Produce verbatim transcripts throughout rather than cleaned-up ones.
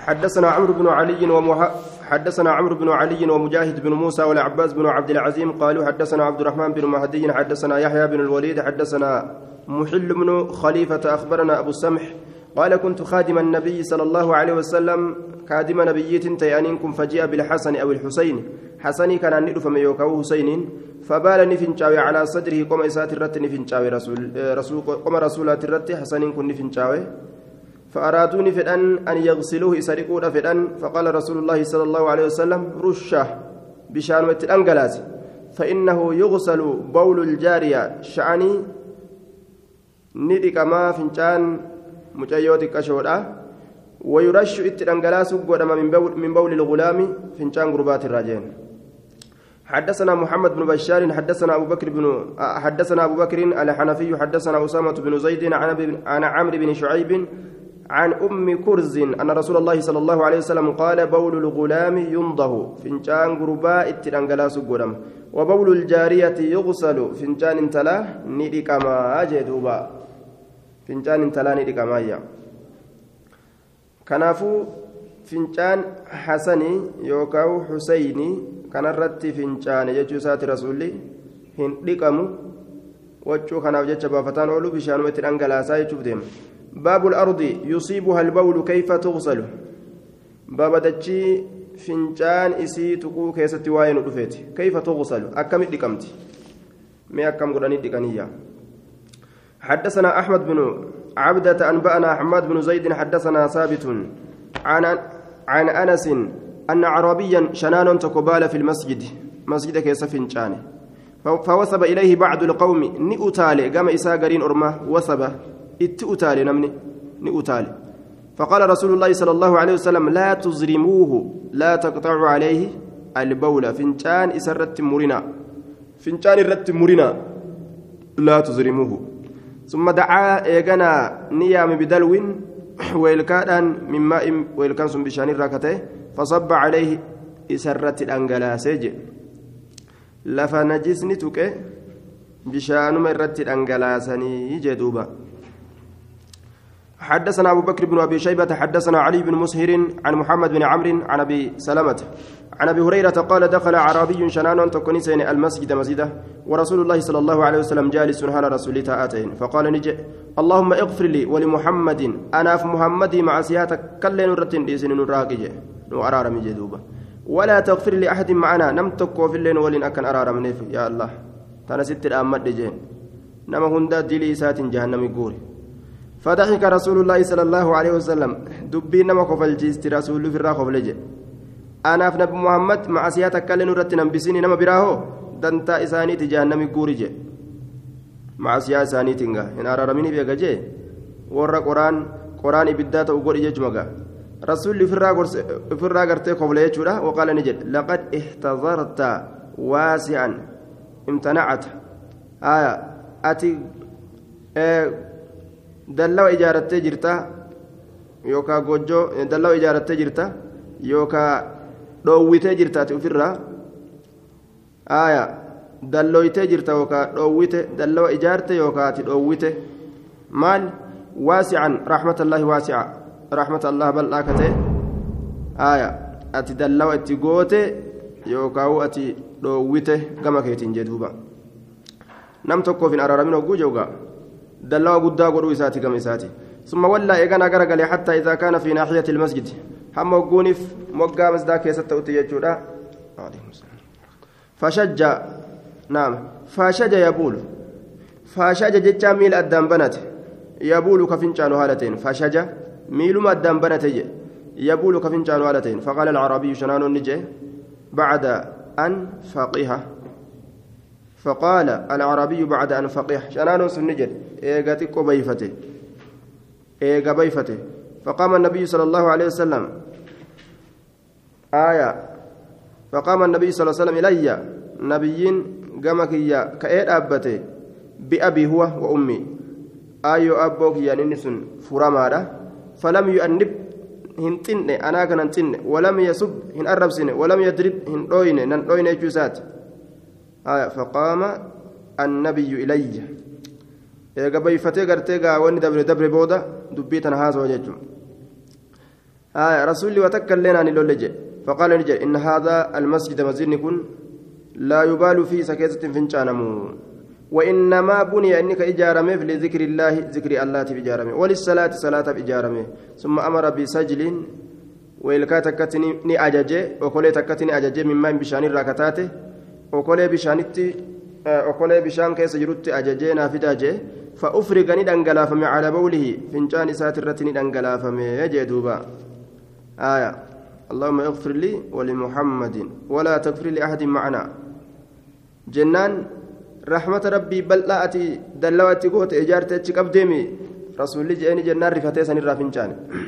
حدثنا عمرو بن علي ومح... حدثنا عمرو بن علي ومجاهد بن موسى والعباس بن عبد العزيم قالوا حدثنا عبد الرحمن بن مهدي حدثنا يحيى بن الوليد حدثنا محل بن خليفة أخبرنا أبو السمح قال كنت خادم النبي صلى الله عليه وسلم خادم نبيت تيانينكم فجيء بالحسن أو الحسين حسني كان ندف فما يوكاو حسين فبال نفنشاوي على صدره قم إسات الرت نفنشاوي رسول رسول قم رسولات الرت حسنين كن نفنشاوي فأرادوني فدان أن يغسلوه يسرقون فدان فقال رسول الله صلى الله عليه وسلم رشه بشان وتنقلاس فإنه يغسل بول الجارية شعني ندك ما فنشان مجايوتك أشهر ويرش اتنقلاس قدام من بول من بول الغلام فنشان قربات الراجين حدثنا محمد بن بشار حدثنا أبو بكر بن حدثنا أبو بكر الحنفي حدثنا أسامة بن زيد عن عمرو بن شعيب عن أم كرز أن رسول الله صلى الله عليه وسلم قال بول الغلام ينضه فنجان قرباء اترانجلاس قدم وبول الجارية يغسل فنجان انتلا ندكما أجدوبا فنجان انتلا ندكما يا كنافو فنجان حسني يوكاو حسيني كان الرتي فنجان يجوسات رسولي هندكمو وجو كناف جتشبا فتان أولو بشانو اترانجلاسا يشوف ديم باب الأرض يصيبها البول كيف تغسل باب دجي فنجان إسي تقو كيست واين ودفيت كيف تغسل أكم دكمت ما أكم قراني دكانية حدثنا أحمد بن عبدة أنبأنا حماد بن زيد حدثنا ثابت عن عن أنس أن عربيا شنان تقبال في المسجد مسجد كيس فنجان فوثب إليه بعض القوم نئتالي قام إساء قرين أرمه وثب اتؤتالي نمني نؤتالي فقال رسول الله صلى الله عليه وسلم لا تزرموه لا تقطعوا عليه البول فنجان إسرت مرنا فنجان الرت مرنا لا تزرموه ثم دعا إيغانا نيام بدلو ويلكان من ماء ويلكان سن بشان الراكته فصب عليه إسرت الأنجلاسج لفنجسني توكي بشان مرت الأنجلاسني جدوبا حدثنا أبو بكر بن أبي شيبة حدثنا علي بن مسهر عن محمد بن عمرو عن أبي سلمة عن أبي هريرة قال دخل أعرابي شنان تكونسين المسجد مسجده ورسول الله صلى الله عليه وسلم جالس على رسول تآتين فقال نجي اللهم اغفر لي ولمحمد أنا في محمد مع سياتك كلين رتين ديسن نراقج وأرار من جدوبة ولا تغفر لأحد معنا نمتك وفي اللين ولن أكن أرار من يا الله تنسيت الأمد دجين نما هندا دلي سات جهنم يقول فضحك رسول الله صلى الله عليه وسلم دبينا ما قبل جيست رسول في الراخو بلجه أنا في نبي محمد مع سياتك كلن رتنا بسني نما براهو دنتا إساني تجاهنم يقورجه مع سيات إساني تنجا إن أرى رميني بيجاجه ورا قرآن قرآن بدات وقول يجمعه رسول في الراغ في الراغ ارتي قبل يجورا وقال نجد لقد احتضرت واسعا امتنعت آية أتي آه dallaa ijaarattee jirta yookaan gojjoo dallaa ijaarattee jirta yookaan dhoowwitee jirtaati ofirraa aayaa dallooytee jirta yookaan dhoowwite dallaa ijaarte yookaan ati dhoowwite maal waasican raaxmatallahi waasica raaxmatallah bal'aa katee aayaa ati dallaa itti goote yookaan ati dhoowwite gama keetiin jedhuuba nam tokkoof hin araaramin hogguu joogaa دلوا قدا قدو إساتي كم إساتي ثم ولا إيقنا قرقل حتى إذا كان في ناحية المسجد هم وقونف موقع مزداك يستوتي يجودا فشجع نعم فشجع يبول فشجع جتشا ميل أدام بنت يبول كفنشانو هالتين فشجع ميل ما أدام بنت يبول كفنشانو هالتين فقال العربي شنان النجي بعد أن فقيه فقال العربي بعد أن فقيه شنان سنجد إيغاتي قبيفته إيغا بيفته فقام النبي صلى الله عليه وسلم آية فقام النبي صلى الله عليه وسلم إلي نبيين قامك يا كأيد أبته بأبي هو وأمي أيو أبوك يا ننسن فرمارة فلم يؤنب هنتن أنا كان هنتن ولم يسب هن أرب سنة ولم يدرب هن روين نن روين جوسات آية فقام النبي إلي إيجا بيفتي قرتي قاوني دبر دبر بودا دبيتنا هذا وجهه آه رسولي وتكل لنا عن اللولجة فقال نجي إن هذا المسجد مسجد كن لا يبال فيه سكيزة فنشانمو وإنما بني أنك إجارمه لذكر الله ذكر الله بإجارمه وللصلاة صلاة بإجارمه ثم أمر بسجل وإلكا تكتني ني أجاجي وكولي تكتني أجاجي مما بشان الراكتاته وكولي بشانتي وكولي بشان كيس جرت أجاجي نافداجي فأفرغني دنجلافم على بوله فنجان ساترتني دنجلافم يجي دوبا آية اللهم اغفر لي ولمحمد ولا تغفر لأحد معنا جنان رحمة ربي بل لا أتي دلواتي قوت إجارتي تشكبديمي رسول الله جاني جنان رفتي سن الرافنجان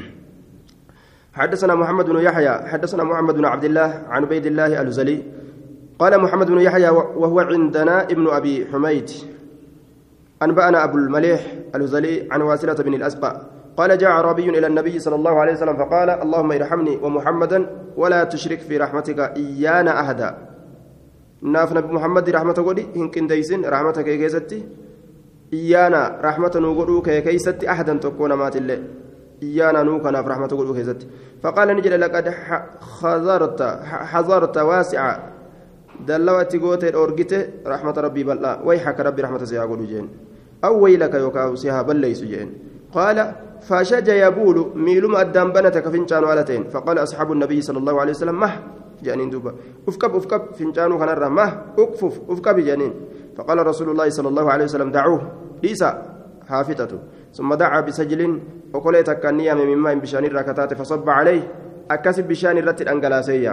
حدثنا محمد بن يحيى حدثنا محمد بن عبد الله عن عبيد الله الهزلي قال محمد بن يحيى وهو عندنا ابن أبي حميد أنبأنا أبو المليح الهزلي عن واسلة بن الأسقى قال جاء عربي إلى النبي صلى الله عليه وسلم فقال اللهم ارحمني ومحمدا ولا تشرك في رحمتك إيانا أحدا ناف نبي محمد رحمة قولي هنكن ديسن رحمتك كيستي إيانا رحمة نقولو كيستي أحدا تكون مات الله إيانا نوكنا في رحمة قولو كيستي فقال نجل لقد حذرت حذرت واسعة دلواتي قوتي أورجته رحمة ربي بلا ويحك ربي رحمة سيها قولو جين أو ويلك يوكاو سيها بل ليس جين قال فشج يبول ميلوم أدام بنتك فنشان ولتين فقال أصحاب النبي صلى الله عليه وسلم مه جانين دوبا افكب افكب فنشانو خنرة مه اكفف افكب جانين فقال رسول الله صلى الله عليه وسلم دعوه ليس حافتته ثم دعا بسجل وقال تكنيا مما بشان الركعتات فصب عليه أكسب بشان الرت الأنجلاسية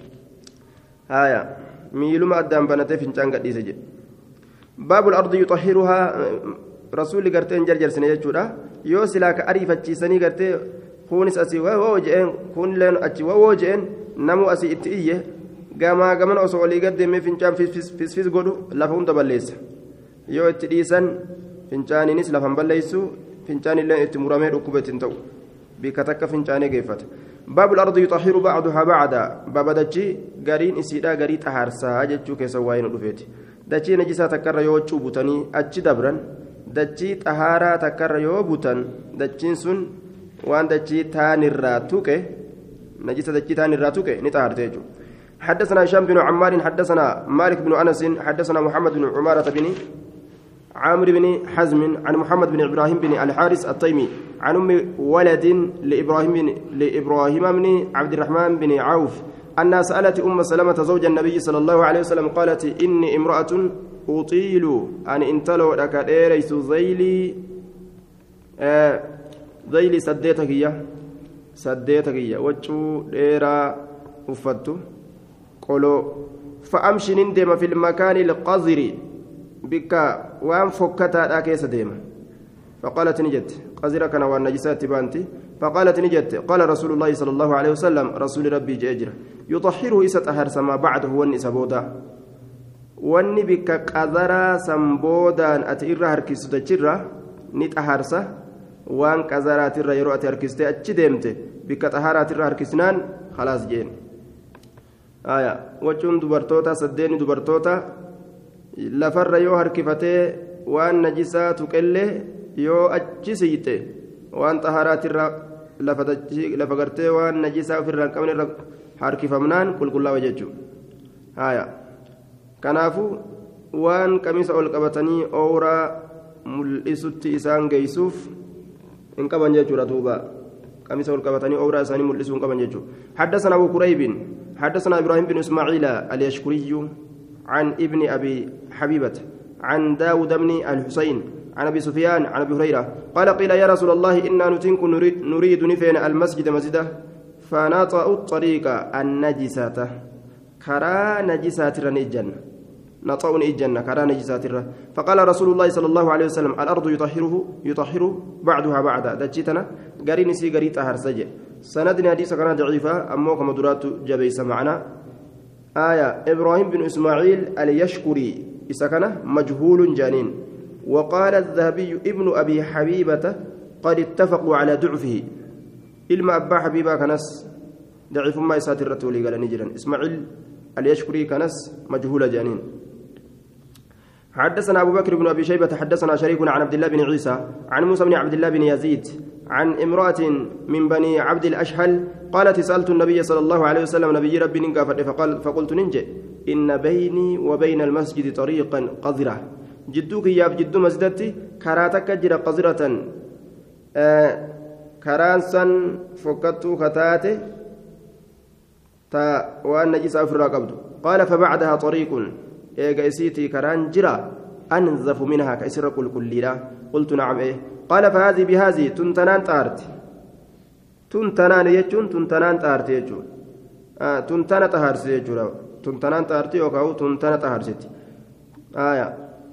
آية ميلوم أدام بنتك فنشان قد يسجل باب الأرض يطهرها رسول قرتين جرجر سنة جورا yoo silaa ka ariifachiisanii gartee kunis asii wawoo je'een kunilleen achi wawoo je'een namuu asii itti iyye gamaa gaman osoo olii gaddeemee fincaan fisfis godhu lafa hunda balleessa yoo itti dhiisan fincaaniinis lafan balleessu fincaanillee itti muramee dhukkube ittiin ta'u bikka takka fincaanee geeffata baabul ardi yuxahiru bacduhaa bacda baaba dachii gariin isiidhaa garii xahaarsaa jechuu keessa waa'ee nu dhufeeti dachii najisaa takkarra yoo cuubutanii achi dabran dachii xahaaraa takkarra yoo butan dachiin sun waan dachii taanirraa tuqe najisa dachii taanirraa tuqe ni xahaarte jechuudha حدثنا هشام بن عمار حدثنا مالك بن انس حدثنا محمد بن عمارة بن عامر بن حزم عن محمد بن ابراهيم بن الحارث التيمي عن ام ولد لابراهيم بن لابراهيم بن عبد الرحمن بن عوف انها سالت ام سلمة زوج النبي صلى الله عليه وسلم قالت اني امراه أطيل أن انتلو لك ديريس ذيلي آه ذيلي سديتك يا سديتك يا وجو ديرا وفتو قولوا فأمشي ندم في المكان القذر بك وأن فكتا أكيس ديما فقالت نجت قذرك أنا والنجسات بانتي فقالت نجت قال رسول الله صلى الله عليه وسلم رسول ربي جاجر يطهره إسات أهر سما بعده والنسبودا wanni bikka qazaraa samboodaan ati irra harkistu dachirra ni xaharsa waan qazaraatirra yeroo ati harkistee achi deemte bikka xaharaatirra harkisnaan khalaas jeen aya wachuun dubartoota saddeeni dubartoota lafarra yoo harkifatee waan najisaa tuqellee yoo achi siite waan xaharaatirra lafa gartee waan najisaa ofirraa hin qabne irra harkifamnaan qulqullaawa jechuudha aya kanaafuu waan qamisa ol qabatanii ooraa mul'isutti isaan geessuuf hin qaban jechuudha duuba qamisa ol qabatanii ooraa isaanii mul'isuu hin qaban jechuudha حدثنا أبو كريب حدثنا إبراهيم بن إسماعيل اليشكري عن ابن أبي حبيبة عن داود بن الحسين عن أبي سفيان عن أبي هريرة قال قيل يا رسول الله إنا نتنك نريد, نريد نفين المسجد مسجده فنطأ الطريق النجسة كرا نجسات رنجن نطعن الجنة كرا نجسات الره فقال رسول الله صلى الله عليه وسلم الأرض يطهره يطهر بعدها بعدا دجتنا قرين سي قريت أهر سجع سندنا حديث كان ضعيفة أما كما درات جبيس معنا آية إبراهيم بن إسماعيل اليشكري إسكنه مجهول جانين وقال الذهبي ابن أبي حبيبة قد اتفقوا على ضعفه إلما أبا حبيبة كنس ضعيف ما يساتر الرتولي قال نجرا إسماعيل اليشكري كنس مجهول جانين حدثنا أبو بكر بن أبي شيبة حدثنا شريك عن عبد الله بن عيسى عن موسى بن عبد الله بن يزيد عن امرأة من بني عبد الأشهل قالت سألت النبي صلى الله عليه وسلم نبي ربي نقافت فقال فقلت ننجي إن بيني وبين المسجد طريقا قذرة جدوك يا جدو مسجدتي كراتك جرى قذرة آه كرانسا فكتو خطاته تا وأن نجس أفرا قبض قال فبعدها طريق إيجا إسيتي كران جرى أنظف منها كأسر كل كليلا قلت نعم إيه قال فهذه بهذه تنتنان تارت تنتنان يجون تنتنان تارت يجون آه تنتنان تهارس يجون تنتنان تارت يوكاو تنتنان تهارست آية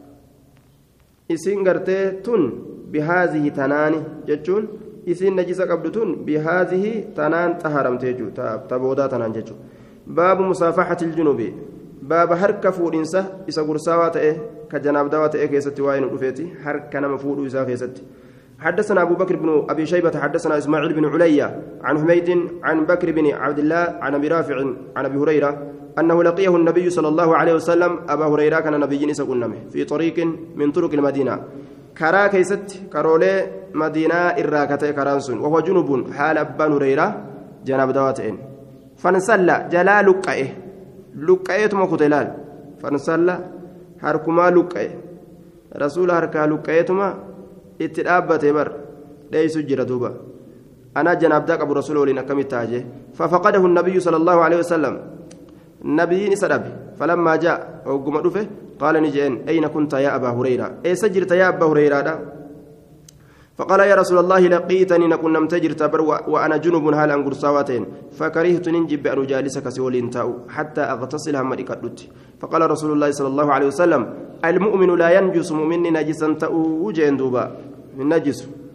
إسين قرتي تن بهذه تناني يجون إسين نجس قبل تن بهذه تنان تهارمت يجون تبودا تنان يجون باب مصافحة الجنوب باب هرك فورنسة إسا قرصاوات إيه كجناب دوات إيه كيستي وين رفيتي هرك نما فورو إسا كيستي حدثنا أبو بكر بن أبي شيبة حدثنا إسماعيل بن عليا عن حميد عن بكر بن عبد الله عن أبي رافع عن أبي هريرة أنه لقيه النبي صلى الله عليه وسلم أبا هريرة كان نبي نسا في طريق من طرق المدينة كرا كيست كرولي مدينة إراكتي كرانسون وهو جنوب حال أبان هريرة جناب دوات إن فانسلى جلال لقائه لقائه مكتلال فانسلى هركما لقائه رسول هركا لقائه itti dhaabbate bar dheeysu jira duuba ana janaabdaa qabu rasuula waliin akkamitti taaje fafaqadahu nabiyyu sala allahu alehi wasalam nabiyyiin isa dhabe falammaa jaa ogguma dhufe qaala ni jeen ayna kunta yaa abaa hureyra eessa jirta yaa abbaa hureyraadha فقال يا رسول الله لقيتني نكون نمت جرت بر وأنا جنوب هال أنقر سواتين فكرهت ننجب أن أجالسك سولين تاو حتى أغتسل هم فقال رسول الله صلى الله عليه وسلم المؤمن لا ينجس مؤمن نجسا تاو وجين دوبا النجس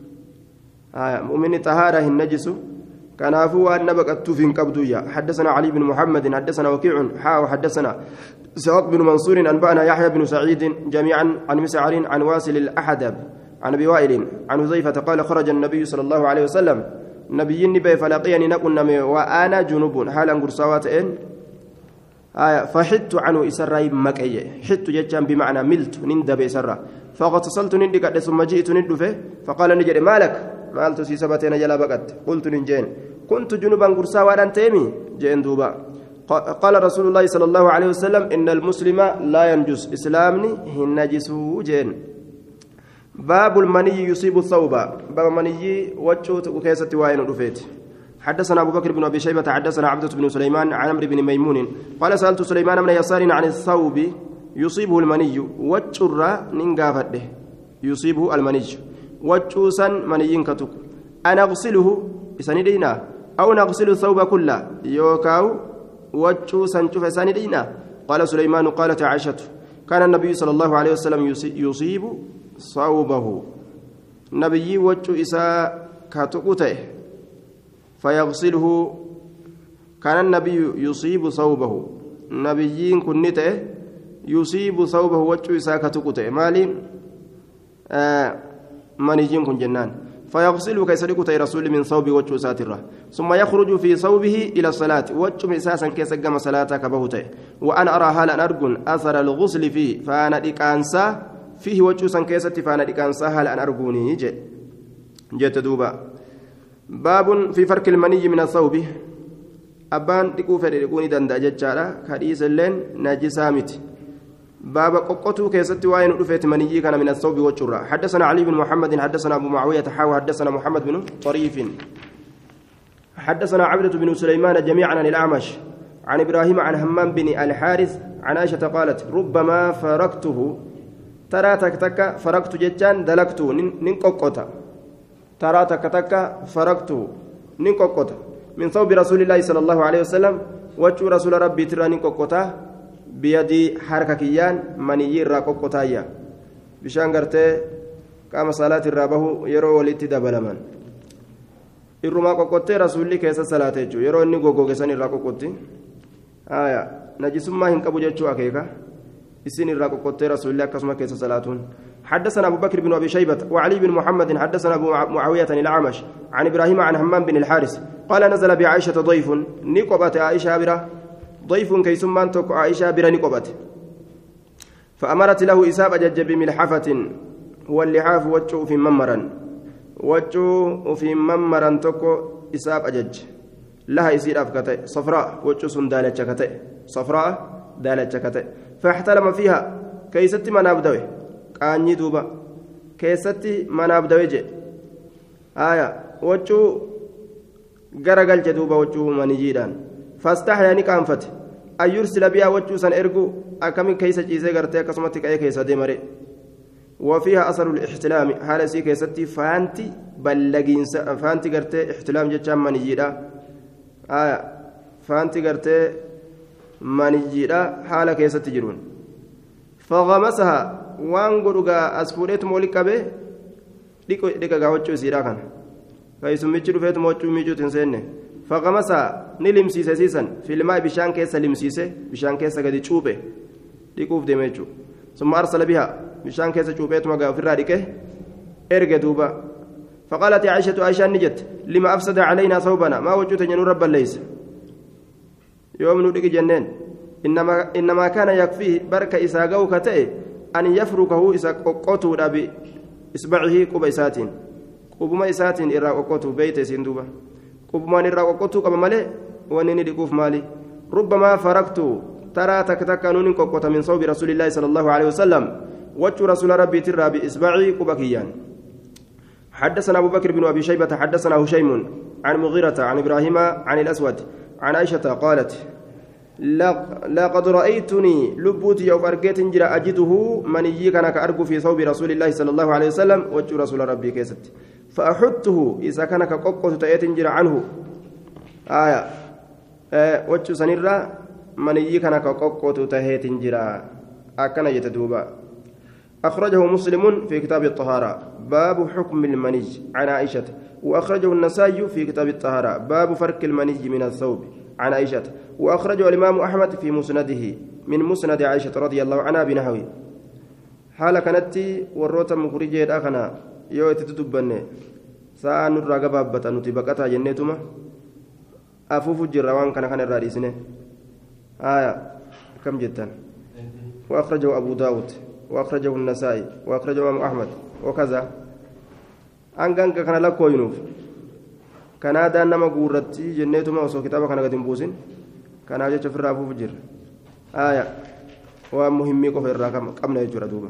آه مؤمن طهارة النجس كان عفوا أن بقت في قبضية حدثنا علي بن محمد حدثنا وكيع حا وحدثنا سعد بن منصور أنبأنا يحيى بن سعيد جميعا عن مسعر عن واصل الأحدب عن ابي وائل عن حذيفه قال خرج النبي صلى الله عليه وسلم نبي النبي فلقيني نكن وانا جنوب حالا غرسوات ان آية فحدت عنه اسراي مكيه حدت جتان بمعنى ملت نندب اسرا فغتسلت نندي قد ثم جئت ندفه فقال نجري مالك مالت سي سبتين جلا بقت قلت نجين كنت جنوبا غرسوات تيمي جين دوبا قال رسول الله صلى الله عليه وسلم ان المسلم لا ينجس اسلامني النجس جين باب المني يصيب الثوب باب المني وجهه وكيسة وين رفيت حدثنا أبو بكر بن أبي شيبة حدثنا عبدة بن سليمان عن عمرو بن ميمون قال سألت سليمان بن يسار عن الثوب يصيبه المني وجر ننقافته يصيبه المني وجوسا مني كتك أنا أغسله سندينا أو نغسل الثوب كله يوكاو وجوسا شوف سندينا قال سليمان قالت عائشة كان النبي صلى الله عليه وسلم يصيب صوبه نبي وجه إساء كتقته فيغسله كان النبي يصيب صوبه نبيين كنته يصيب صوبه وجه إساء كتقته مالي آه منيجين كن جنان فيغسله كيسرقته رسول من صوب وجه ساتره ثم يخرج في صوبه إلى الصلاة وجه إساسا كيسقم صلاة كبهته وأنا أرى هالا أرجل أثر الغسل فيه فأنا إكانسا فيه وجه سنكيسة فانا كان سهل أن أرجوني جت جت دوبا باب في فرق المني من الثوب أبان تكو فريقوني دندا جتشارا حديث اللين نجسامت باب قطو كيسة وين رفيت مني كان من الثوب والشرة حدثنا علي بن محمد حدثنا أبو معاوية حاو حدثنا محمد بن طريف حدثنا عبدة بن سليمان جميعا عن الأعمش عن إبراهيم عن همام بن الحارث عن عائشة قالت ربما فرقته ترى تك تك فرقت جتان دلقت ننققتا ترى تك تك فرقت ننققتا من ثوب رسول الله صلى الله عليه وسلم وجه رسول ربي ترى ننققتا بيدي حركة كيان مني راققتايا بشان غرتي قام صلاة الرابه يرو وليت دبلمن الرما ققتي رسول كيس صلاة جو يرو ني غوغو راققتي آية نجسما هنكبو جچو اكيكا السن الراققت رسول الله كسمة كيس صلاتون حدثنا أبو بكر بن أبي شيبة وعلي بن محمد حدثنا أبو معاوية الأعمش عن إبراهيم عن همام بن الحارث قال نزل بعائشة ضيف نقبت عائشة برة ضيف كيسمان توك عائشة برة نقبت فأمرت له إسابة جج بملحفة هو اللحاف وجه في ممرا وجو وفي ممران توكو إساب أجج لها يصير أفكته صفراء وجو سندالة شكته صفراء دالة شكته فاحتلم فيها كيستي منابدوي كاني دوبا كيستي منابدوي جي آية وجو غرغل جدوبا وجو منيجيدان فاستحيا نكانفت أن يرسل بها وجو سن إرجو أكمل كيس جيزة غرتي كسمتك أي كيس دمري وفيها أثر الاحتلام حال سي كيستي فانتي بلغين فانتي غرتي احتلام جتام منيجيدا آية فانتي غرتي منيجيدا حال كيستي جرون فغمسها وانغرغا أسفوريت مولك به ديكو ديكا غاوچو سيرا كان كيسميچ رفيت موچو ميجو تنسنه فغمسها نلمسيسه سيسن في الماء بشان كيس لمسيسه بشان كيس غدي چوبه ديكوف ديمچو ثم ارسل بها بشان كيس چوبيت مغا في راديكه ارجع دوبا فقالت عائشه عائشه نجت لما افسد علينا ثوبنا ما وجدت نور رب ليس يوم ندق جنن انما انما كان يكفيه بركه اساغو كته ان يفركه اسقطو دبي اصبعه قبيساتين قبما اساتين ارا قطو بيت سندوبا قبما ارا قطو كما مالي ونني دقوف مالي ربما فرقت ترى تكتكنون قطه من صوب رسول الله صلى الله عليه وسلم وجه رسول ربي ترى باصبعي قبكيان حدثنا ابو بكر بن ابي شيبه حدثنا هشيم عن مغيرة عن ابراهيم عن الاسود عن عائشه قالت لقد رأيتني لبوتي يوم أرجيت جرا أجده مني كان كأرجو في صوب رسول الله صلى الله عليه وسلم وجه رسول ربي كيست فأحطه إذا كان كقوقة تأتي جرا عنه آية آه وجه سنيرة مني كان كقوقة تأتي جرا أكن يتدوبا أخرجه مسلم في كتاب الطهارة باب حكم المني عن عائشة وأخرجه النسائي في كتاب الطهارة باب فرق المني من الثوب عن عائشة وأخرجه الإمام أحمد في مسنده من مسند عائشة رضي الله عنها بنحوه حال كانت وروتا مخرجة أخنا يو تتدبني ساعة نرى قبابة نتبقتها جنتما أفوف الجروان كان كان الرئيسين آية كم جدا وأخرجه أبو داود وأخرجه النسائي وأخرجه الإمام أحمد وكذا أنك كان لك وينوف كان هذا نما غورتي جنتما وسو كتابه كان قديم بوسين كان اجى في ابو فجر آية ومهمي كفر الرقم قمنا يجرى دوبا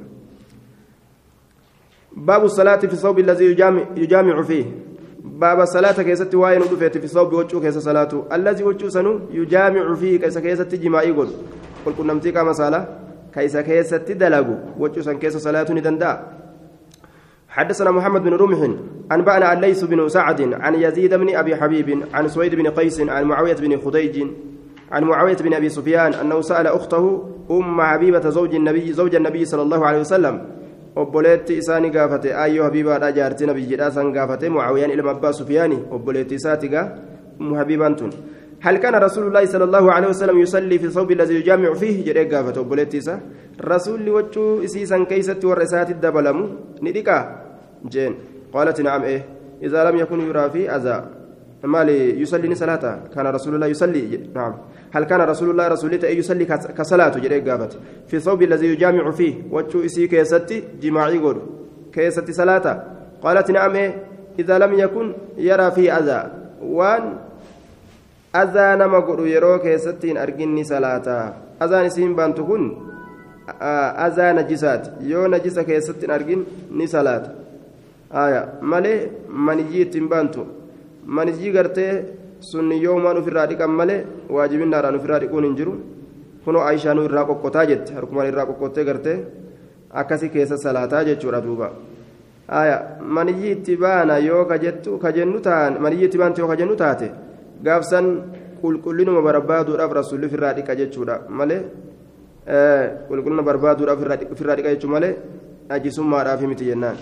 باب الصلاة في الثوب الذي يجامع يجامع فيه باب الصلاة كيست واين ودفت في الثوب وجهه كيس صلاته الذي وجهه سنو يجامع فيه كيس كيست جماعي قول قل كنا متيكا مساله كيس كيست دلغو وجهه سن كيس صلاته ندندا حدثنا محمد بن رمح أنبأنا الليث بن سعد عن يزيد بن أبي حبيب عن سويد بن قيس عن معاوية بن خديج عن معاوية بن أبي سفيان أنه سأل أخته أم حبيبة زوج النبي زوج النبي صلى الله عليه وسلم وبوليت إساني قافته أيها حبيبة أجارت نبي جلاسا قافته معاوية إلى أبا سفياني وبوليت إساتك أم حبيبة هل كان رسول الله صلى الله عليه وسلم يصلي في الثوب الذي يجامع فيه جري قافته وبوليت إسا رسول وجه إسيسا كيست ورسات الدبلم نديكا جين قالت نعم إيه إذا لم يكن يرى في أذى مالي يصلي صلاة كان رسول الله يصلي نعم هل كان رسول الله رسولته يصلي كصلاة جري قافت في الثوب الذي يجامع فيه وجه إسي كيستي جماعي قول كيستي صلاة قالت نعم إيه إذا لم يكن يرى في أذى وان أذى نما قول يرو كيستين أرجني صلاة أذى نسيم بانتكون أذى نجسات يو نجسة كيستين أرجني صلاة آية مالي منجي تنبانتو منجي غرتي سني يوما نفرادي كم مالي واجبين نارا نفرادي كون انجرو كنو عائشة نو الراقو قوتا جت هركمان الراقو قوتا غرتي أكاسي كيسا صلاة جت شورا دوبا آية منجي تبانا يو كجتو كجنو تان منجي تبان تيو كجنو تاتي غافسن كل كلنا مبربادو رف رسول في الرادي كجت شورا مالي آه كل كلنا بربادو رف في الرادي كجت مالي أجي سمى رافي متجنان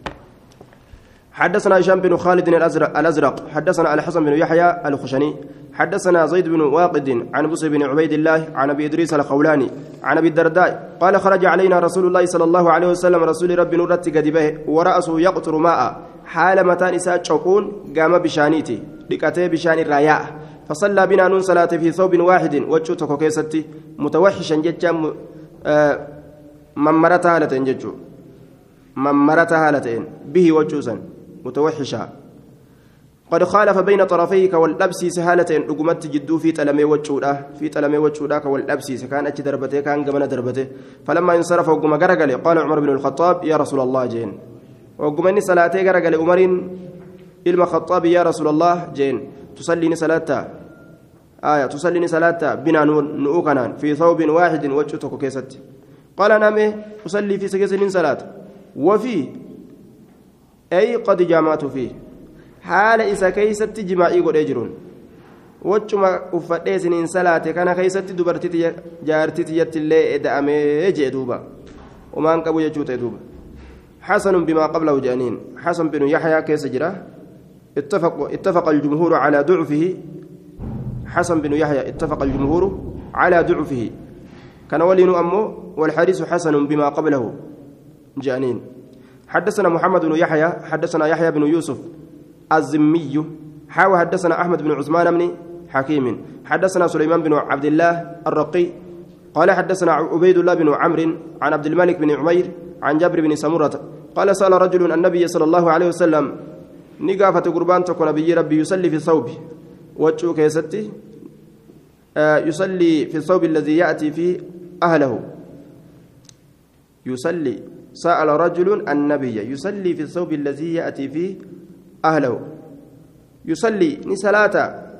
حدثنا هشام بن خالد الأزرق, الأزرق حدثنا الحسن بن يحيى الخشني حدثنا زيد بن واقد عن بصر بن عبيد الله عن أبي إدريس الخولاني عن أبي الدرداء قال خرج علينا رسول الله صلى الله عليه وسلم رسول رب نورت قدبه ورأسه يقطر ماء حال متى نساء شقون قام بشانيتي لكتي بشان الراياء فصلى بنا نون صلاة في ثوب واحد وجهتك كيستي متوحشا جدا ممرتها هالتين ججو ممرتها هالتين به وجوسا متوحشا قد خالف بين طرفيك واللبسي سهالة رقمت جدو في تلمي وجودا في تلمي وجودا واللبسي كان أتي دربته كان قمنا دربته فلما انصرف وقم قرقل قال عمر بن الخطاب يا رسول الله جين وقمني صلاتي قرقل عمر إلما خطاب يا رسول الله جين تصليني صلاة آية تصليني صلاة بنا نؤكنا في ثوب واحد وجهتك كيست قال نعم أصلي في سجن صلاة وفي أي قد جامعت فيه حال إذا كيست جماعي قد أجرون وجما أفدي سنين صلاة كان كيست دبرتي جارتي يتلي إدامي جدوبا وما أنكبوا يجوت دوبا حسن بما قبله جانين حسن بن يحيى كيس جرا اتفق اتفق الجمهور على ضعفه حسن بن يحيى اتفق الجمهور على ضعفه كان ولين أمه والحديث حسن بما قبله جانين حدثنا محمد بن يحيى حدثنا يحيى بن يوسف الزمي حاوى حدثنا أحمد بن عثمان بن حكيم حدثنا سليمان بن عبد الله الرقي قال حدثنا عبيد الله بن عمرو عن عبد الملك بن عمير عن جابر بن سمرة قال سأل رجل النبي صلى الله عليه وسلم نقافة قربان تكون نبي ربي يصلي في الثوب وجهه كيستي آه يصلي في الثوب الذي يأتي فيه أهله يصلي سأل رجل النبي يصلي في الثوب الذي يأتي فيه أهله يصلي نسلاتا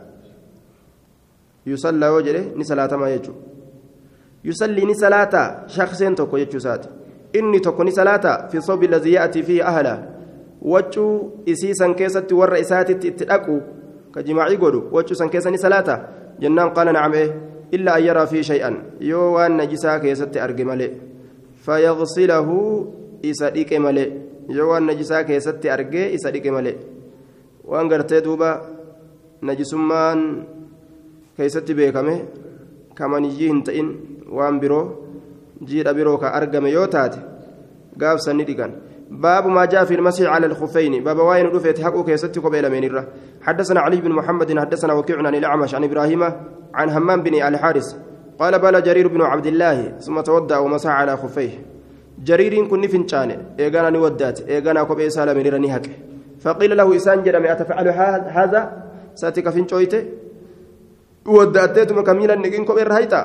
يصلى وجهه نسلاتا ما يجو يصلي نسلاتا شخصين تكو يجوسات إني تكو نسلاتا في الثوب الذي يأتي فيه أهله وجو إسيسا كيست والرئيسات تتأكو كجماعي قولوا وجو سنكيسا نسلاتا جنان قال نعم إيه إلا أن يرى فيه شيئا يوان نجسا كيست أرقم ملئ فيغسله إساديك ملئ يوان نجسا كيست أرقى إساديك ملئ waan gartee duuba najisummaan keessatti beekame kamaniyyii hin ta'in waan biroo jiidha biroo ka argame yoo taate gaafsanni dhigan باب ما جاء في المسح على الخفين باب واين رفعت حقه كيستي قبيل منيره حدثنا علي بن محمد حدثنا وكيع عن الأعمش عن إبراهيم عن همام بن الحارث قال بال جرير بن عبد الله ثم توضأ ومسح على خفيه جرير كن فنشان إيغانا نودات إيغانا قبيل سالم نيراني فقيل له إسان جرم أتفعل هذا ساتك فين شويته ودأتيتم كميلا نجين كبير هيتا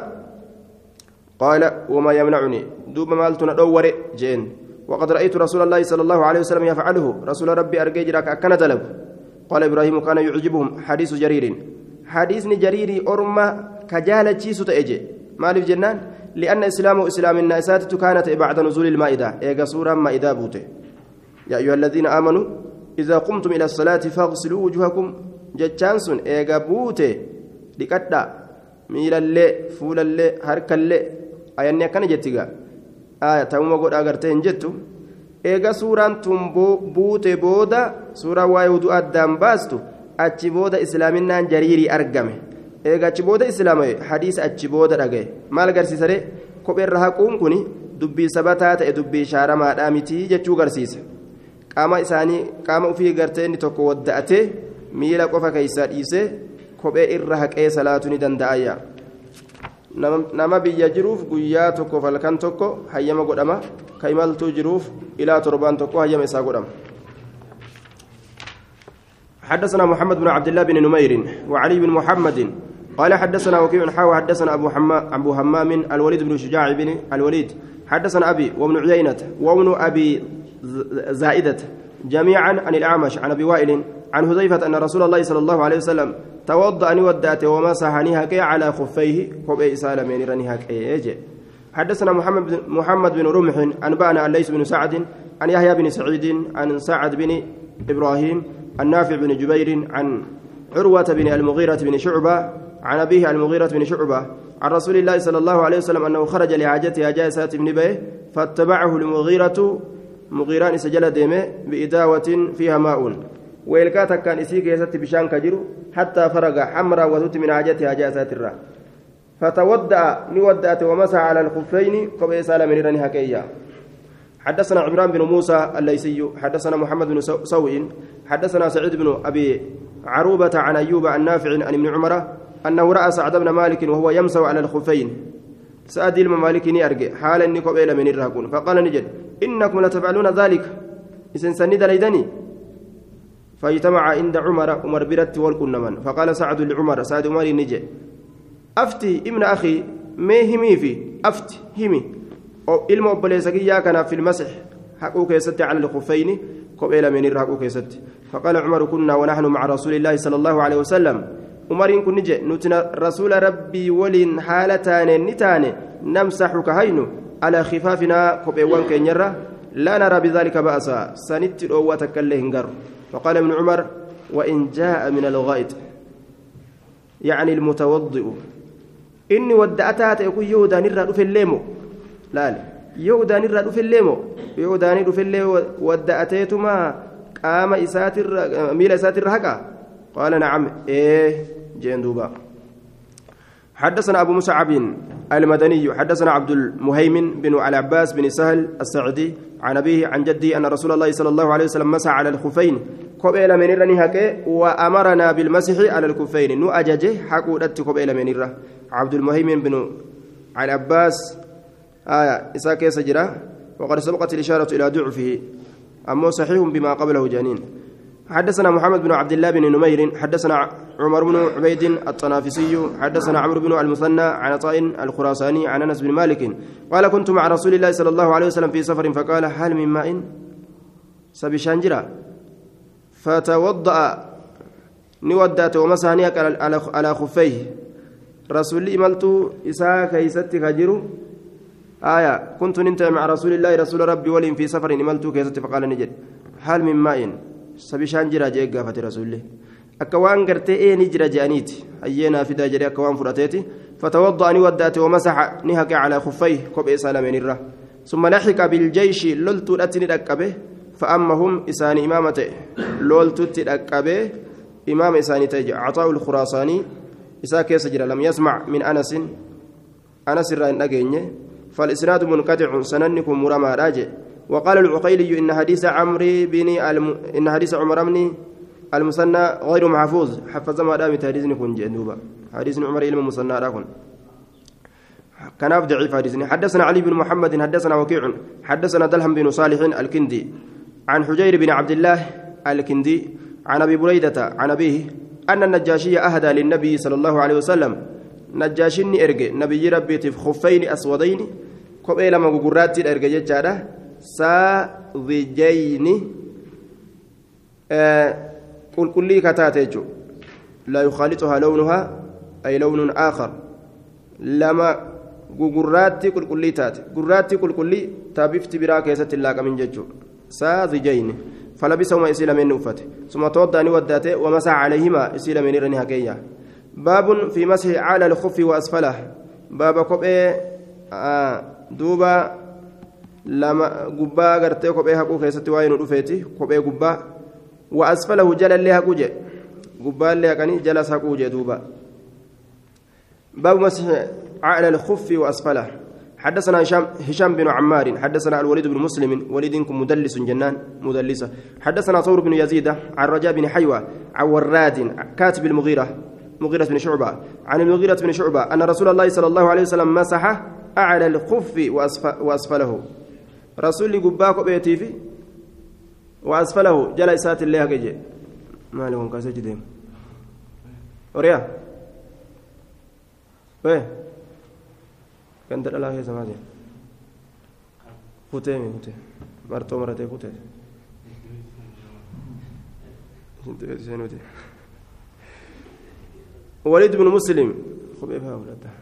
قال وما يمنعني دوب مالتنا دور جين وقد رأيت رسول الله صلى الله عليه وسلم يفعله رسول ربي أرجي جراك أكن دلب قال إبراهيم كان يعجبهم حديث جرير حديث جرير أرمى كجالة شيسو تأجي مالف جنان لأن إسلام إسلام الناس كانت بعد نزول المائدة إيجا سورة مائدة بوته يا أيها الذين آمنوا إذا قمتم إلى الصلاة فاغسلوا وجوهكم جتشانسون إيجا بوته لكتا ميلا اللي فولا اللي هركا اللي أياني كان جتيغا آية تاوما قد أغرتين جتو إيجا سوران تنبو بوته بودا سورة وايودو أدام باستو أتشي بودا إسلامنا جريري أرقامي إيجا أتشي بودا إسلامي حديث أتشي بودا رقاي مال قرسي سري كوبير رها قوم كوني دبي سباتات دبي شارما دامتي جتشو قرسيس qaama isaanii qaama ofii gartee inni tokko wadda'atee miila qofa keessaa dhiisee kophee irra haqee salaatu ni danda'ayya nama biyya jiruuf guyyaa tokko falkan tokko hayyama godhama ka imaltuu jiruuf ilaa torbaan tokko hayyama isaa godhama حدثنا محمد بن عبد الله بن نمير وعلي بن محمد قال حدثنا وكيع حاوى حدثنا أبو حمام أبو همام الوليد بن شجاع بن الوليد حدثنا أبي وابن عيينة وابن أبي زائدة جميعا عن الأعمش عن أبي وائل عن حذيفة أن رسول الله صلى الله عليه وسلم توضأ ودأت ومسح نهكي على خفيه خبئ سالمين رنهكي حدثنا محمد بن محمد بن رمح أنبأنا عن ليس بن سعد عن يحيى بن سعيد عن سعد بن إبراهيم النافع بن جبير عن عروة بن المغيرة بن شعبة عن أبيه المغيرة بن شعبة عن رسول الله صلى الله عليه وسلم أنه خرج لحاجته جائسات بن بيه فاتبعه المغيرة مغيران سجل ديمه بإداوة فيها ماء ويلكاتا كان إسيك يسات بشان كجرو حتى فرغ حمرا وتت من حاجتها جائسات الرا فتودأ نودأت ومسح على الخفين قبل سالم من هكيا حدثنا عمران بن موسى الليثي حدثنا محمد بن سوء حدثنا سعيد بن أبي عروبة عن أيوب عن نافع عن ابن عمر أنه رأى سعد بن مالك وهو يمسح على الخفين سعد الممالك نيرجع حالا نقبل من الرهقون فقال نجد إنكم لتفعلون ذلك إذن سند ليدني فاجتمع عند عمر عمر برت والكنمن فقال سعد لعمر سعد عمر نجي أفتي ابن أخي ما همي في أفتي همي ilma obboleessa kiyyaa kanaaf fi ilmasix haquu keessatti cala lkufayni kophee lameenirra haquu keessatti faqaala cumaru kunnaa wanaxnu maca rasuuli illaahi sala allahu alehi wasalam umariin kun ni je nuti rasuula rabbii waliin haala taaneen ni taane namsaxu ka haynu alaa khifaafinaa kopheewwan keenyarra laa naraa bidaalika ba'asa sanitti dhoowwa takkaillee hin garru faqaala ibnu cumar wain jaa'a min algaa'id yacni ilmutawaddi'u inni wadda'ataa ta'e kun yahudaanirraa dhufe illeemo laal yahudaani irraa dhufellee moo yahudaanii dhufellee wadda'ateetuma qaama isaatirra miila isaatirra haqa qaala nacam ee jeen duuba حدثنا أبو مصعب المدني حدثنا عبد المهيمن بن العباس بن سهل السعدي عن أبيه عن جدي أن رسول الله صلى الله عليه وسلم مسح على الخفين قبيل من الرنهك وأمرنا بالمسح على الخفين نو أججه حقودت قبيل من الره عبد المهيمن بن العباس آية إساء كيس جرا وقد سبقت الإشارة إلى ضعفه أما صحيح بما قبله جانين حدثنا محمد بن عبد الله بن نمير حدثنا عمر بن عبيد الطنافسي حدثنا عمرو بن المثنى عن عطاء الخراساني عن أنس بن مالك قال كنت مع رسول الله صلى الله عليه وسلم في سفر فقال هل من ماء سبشانجرا فتوضأ نودات ومسانيك على خفيه رسول إملت إساء كيست خجر آية كنت ننت مع رسول الله رسول ربي ولين في سفر إملت كيست فقال نجد هل من ماء سبشان جرا جيك قافة رسول الله أكوان قرتي إيه نجرا جانيت أينا في داجري أكوان فراتيتي فتوضأ نودات ومسح نهك على خفيه كوب سالمين الره ثم لحق بالجيش لولت الأتني ركبه فأمهم إسان إمامته لولت تركبه إمام إساني تيجي عطاء الخراساني إسا كيس جرا لم يسمع من أنس أنس الرأي نجيني فالإسناد منقطع سننكم مرمى راجع وقال العقيلي إن حديث عمرو بن الم... إن حديث عمر بن المثنى غير محفوظ حفظ ما دام حديث كن جندوبا حديث عمر علم المثنى راكن كان ضعيف حديث حدثنا علي بن محمد حدثنا وكيع حدثنا دلهم بن صالح الكندي عن حجير بن عبد الله الكندي عن أبي بريدة عن أبيه أن النجاشي أهدى للنبي صلى الله عليه وسلم نجاشني إرجع نبي ربي في خفين أسودين كوبي لما غوراتي إرجع جاده ساذجين قل كل لي كتاتيجو لا يخالطها لونها أي لون آخر لما غوراتي كل كل لي تات غوراتي كل كل لي تابفت براك يست الله كمن ججو ساذجين فلبسهما إسيل من نوفت ثم توضأ وداته ومسح عليهما إسيل من رني هكيا باب في مسح على الخف وأسفله باب كوبي آه دوبا لما غبا غرتي كوبي حقو كيستي واين دفيتي كوبي غبا وأسفله جل اللي حقوجه غبا اللي كاني جلس حقوجه دوبا باب مسح على الخف وأسفله حدثنا هشام هشام بن عمار حدثنا الوليد بن مسلم وليدكم مدلس جنان مدلسه حدثنا ثور بن يزيد عن رجاء بن حيوه عن وراد كاتب المغيرة مغيرة بن شعبة عن المغيرة بن شعبة أن رسول الله صلى الله عليه وسلم مسح أعلى الخف وأسفله رسول قباك بيتي في وأسفله جلسات الله كجي ما لهم كاسة جديم وريا وين كنت الله يا زماني فتامي فتامي مرتو مرتين فتامي وليد بن مسلم خبيبها ولده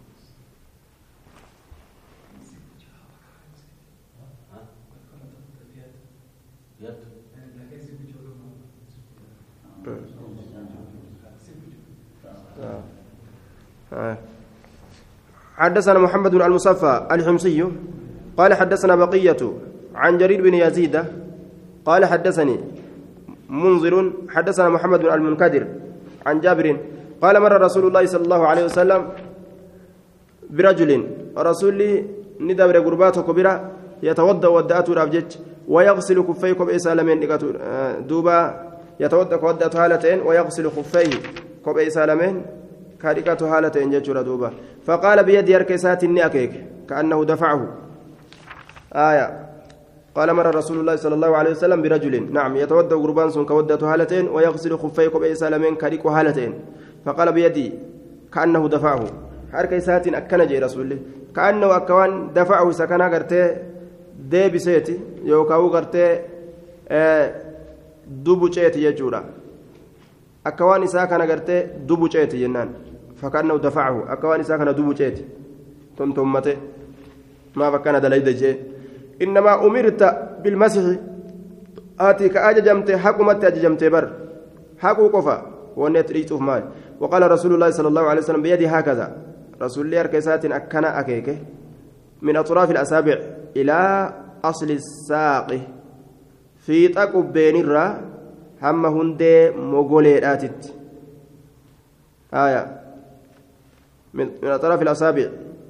حدثنا محمد بن المصفى الحمصي قال حدثنا بقية عن جرير بن يزيد قال حدثني منذر حدثنا محمد بن المنكدر عن جابر قال مر رسول الله صلى الله عليه وسلم برجل رسول ندبر غرباته كبيرة يتوضا وداته رابجت ويغسل كفيه كبئ سالمين دوبا يتوضا وداته هالتين ويغسل خفيه كبئ سالمين كاريكاته هالتين جچورا دوبا فقال بيد يركسات النياكيك كانه دفعه آية قال مر رسول الله صلى الله عليه وسلم برجل نعم يتودى قربان سن كودة هالتين ويغسل خفيه كبئي سالمين كريك هالتين فقال بيدي كأنه دفعه حركة سات أكن جي رسول الله كأنه أكوان دفعه سكنا قرتي دي بسيتي يوكاو قرتي آه دبو جيتي يجورا أكوان ساكنا قرتي دبو جيتي ينان فكأنه دفعه أكوان ساكنا دبو جيتي تنتمتي ما فكان دليل جي إنما أمرت بالمسح آتي كأججمت حكمت أججمت بر حكو قفا ونتريت مال وقال رسول الله صلى الله عليه وسلم بيدي هكذا رسول الله أركيسات أكنا أكيكه من أطراف الأصابع إلى أصل الساق في تقب بين الرا هم هندي مغوليراتت آية من من أطراف الأصابع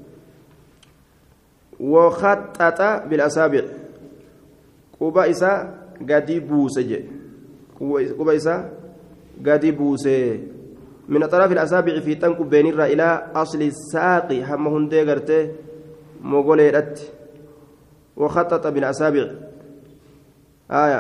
وخطط بالأصابع قبا إسا قدي بوسجي قبا إسا قدي بوسي من أطراف الأصابع في تنكب بين الرا إلى أصل الساق هم هندي قرتي مغوليرات وخطط بالأصابع آية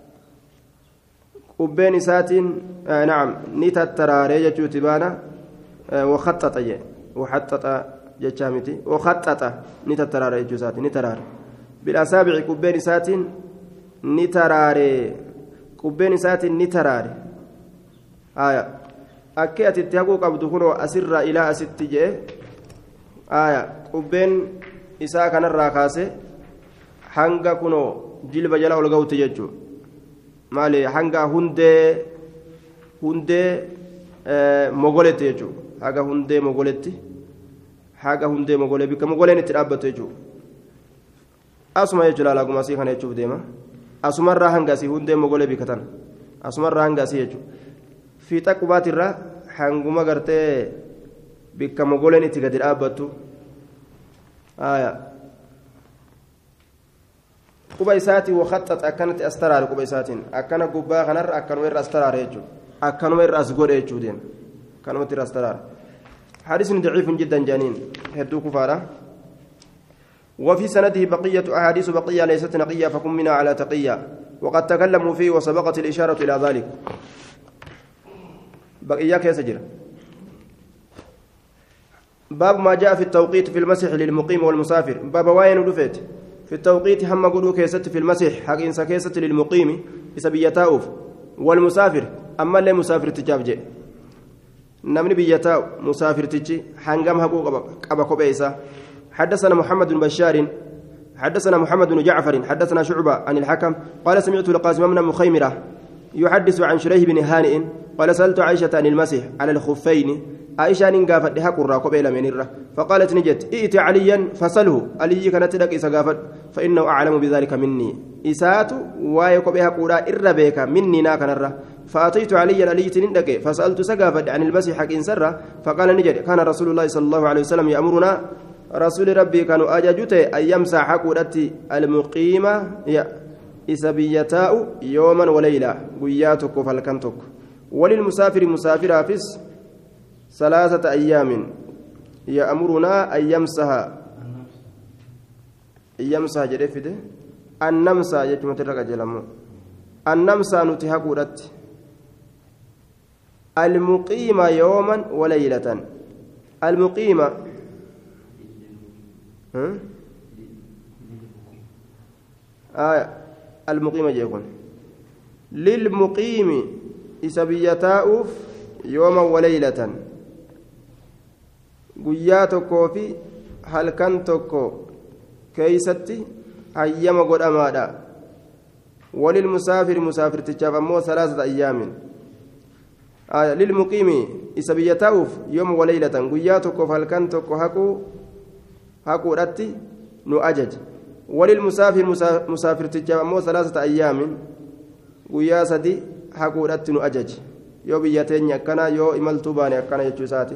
قبين ساتين آه نعم نتتراري جتو تبانا آه وخطط جي وحطط جتشامتي وخطط نتتراري جتو ساتين نتراري بالأصابع قبين ساتين نتراري قبين ساتين نتراري آية أكيد تتهقو قبض كنو أسر إلى أست جي آية قبين إساء كان الراكاسي حنقا كنو جلب جلا ولقوت جتشو maali hanga hundee hundee mogoletti jechuudha haga hundee mogoletti haga hundee mogolee bikka mogoleen itti dhaabbatu jechuudha asuma jechuudha laaguma asii kana jechuuf deema asumarraa hanga asii hundee mogolee bikka tan asumarraa hanga asii jechuudha fiixa qubaatirraa hanguma gartee bikka mogoleen itti gadi dhaabbattu quba isaati wakhaxxat akkanatti astaraare quba isaatiin akkana gubbaa kanarra akkanuma irra astaraare jechuudha akkanuma irra as godhe jechuudha deema akkanumatti irra astaraare حديث ضعيف جدا جانين هدو كفارة وفي سنده بقية أحاديث بقية ليست نقية فكن منا على تقية وقد تكلموا فيه وسبقت الإشارة إلى ذلك بقية كيسجر باب ما جاء في التوقيت في المسح للمقيم والمسافر باب وين ولفت في التوقيت هم قلوا كيست في المسح حق إنسا كيست للمقيم بسبيتاؤف والمسافر أما اللي مسافر تجابجي نمني بيتاو مسافر تجي حنقم حقوق أبا كوبيسا حدثنا محمد بن بشار حدثنا محمد بن جعفر حدثنا شعبة عن الحكم قال سمعت القاسم بن مخيمرة يحدث عن شريح بن هانئ قال سألت عائشة عن المسح على الخفين عائشة نقافت لها قرى قبيل منيرة فقالت نجت ائت عليا فسله علي كانت لك إسقافت فإنه أعلم بذلك مني إسات وايك بها قرى إربيك مني ناكنرة فأتيت علي علي تندك فسألت سقافت عن المسح حق إنسرة فقال نجت كان رسول الله صلى الله عليه وسلم يأمرنا رسول ربي كانوا أجاجوت أن يمسح قرتي المقيمة إسبيتاء يوما وليلة قياتك فالكنتك وللمسافر مسافر فس ثلاثة أيام يأمرنا أن يمسح يمسح جريفده أن نمسح يجمع ترك جلمو أن نمسح نتها قرت المقيمة يوما وليلة المقيمة آه المقيمة جيكون للمقيم إسبيتاؤف يوما وليلة guyyaa tokkoo fi halkan tokko keeysatti ayyama godhamaadha walilmusaafiri musaafirtichaaf ammoo salaasata ayyaamin lilmuqiimi isa biyya taa'uuf yooma waleeylatan guyyaa tokkoof halkan tokko haquu haquudhatti nu ajaje walilmusaafir musaafirtichaaf ammoo salaasata ayyaamin guyyaa sadi haquudhatti nu ajaje yoo biyya teenya akkana yoo imaltuu baane akkana jechuu isaati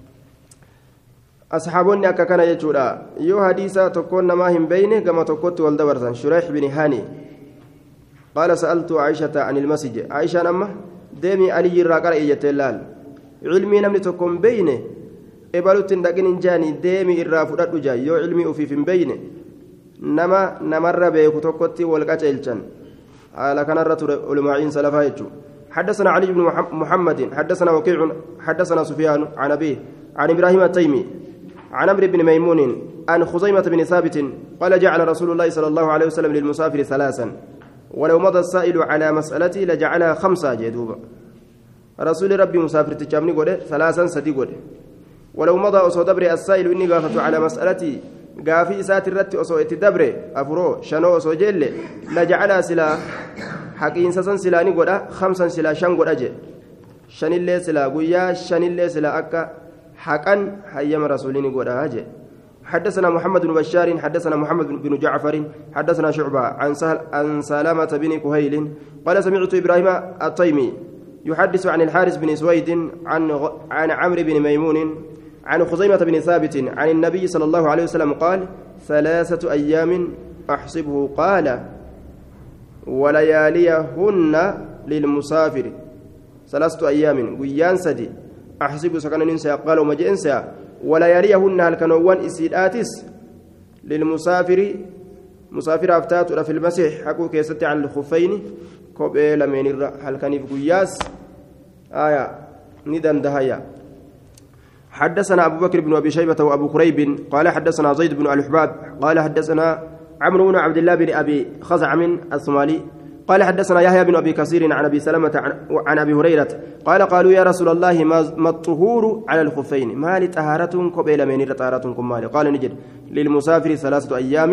أصحابني أكا كان يجودا يو حديثا تكون ما هم بينه كما تكوت والدبرسان شريح بن هاني قال سألت عائشة عن المسجد عائشة نما ديمي علي الراقر إيجتلال علمي نمني تكون بينه إبالو تندقين جاني ديمي الرافضات جاي يو علمي أفي في بينه نما نمر بيكو توكوتي والقاتلشن على كان الرتل علماء سلفا يجو حدثنا علي بن محمد حدثنا وكيع حدثنا سفيان عن أبيه عن إبراهيم التيمي عن عمرو بن ميمون عن خزيمة بن ثابت قال جعل رسول الله صلى الله عليه وسلم للمسافر ثلاثا ولو مضى السائل على مسألتي لجعلها خمسة جدوبا رسول ربي مسافر تجامني قوله ثلاثا سدي قوله ولو مضى أصو دبر السائل إني قافت على مسألتي قافي إسات الرت أصو اتدبر أفرو شنو أصو جل لجعلها سلا حقين سسن سلاني قوله خمسا سلا شن قوله جي شن اللي سلا قويا شن اللي سلا أكا حقا حيام رسولين قوله هجي حدثنا محمد بن بشار حدثنا محمد بن جعفر حدثنا شعبة عن سهل عن سلامة بن كهيل قال سمعت إبراهيم التيمي يحدث عن الحارث بن سويد عن عن عمرو بن ميمون عن خزيمة بن ثابت عن النبي صلى الله عليه وسلم قال ثلاثة أيام أحسبه قال ولياليهن للمسافر ثلاثة أيام ويان سدي أحسب سكن ننسى قال وما جئنسى ولياليهن هل كانوا إسيداتس للمسافر مسافر أفتات في المسيح حكوا كيست عن الخفين كوبي لمن هل كان في قياس آية ندن دهيا حدثنا أبو بكر بن أبي شيبة وأبو كريب قال حدثنا زيد بن الحباب قال حدثنا عمرو بن عبد الله بن أبي خزعم الصومالي قال حدثنا يحيى بن أبي كثير عن أبي سلمة عن أبي هريرة قال قالوا يا رسول الله ما الطهور على الخفين ما لطهارة قبل من طهارتكم مالي قال نجد للمسافر ثلاثة أيام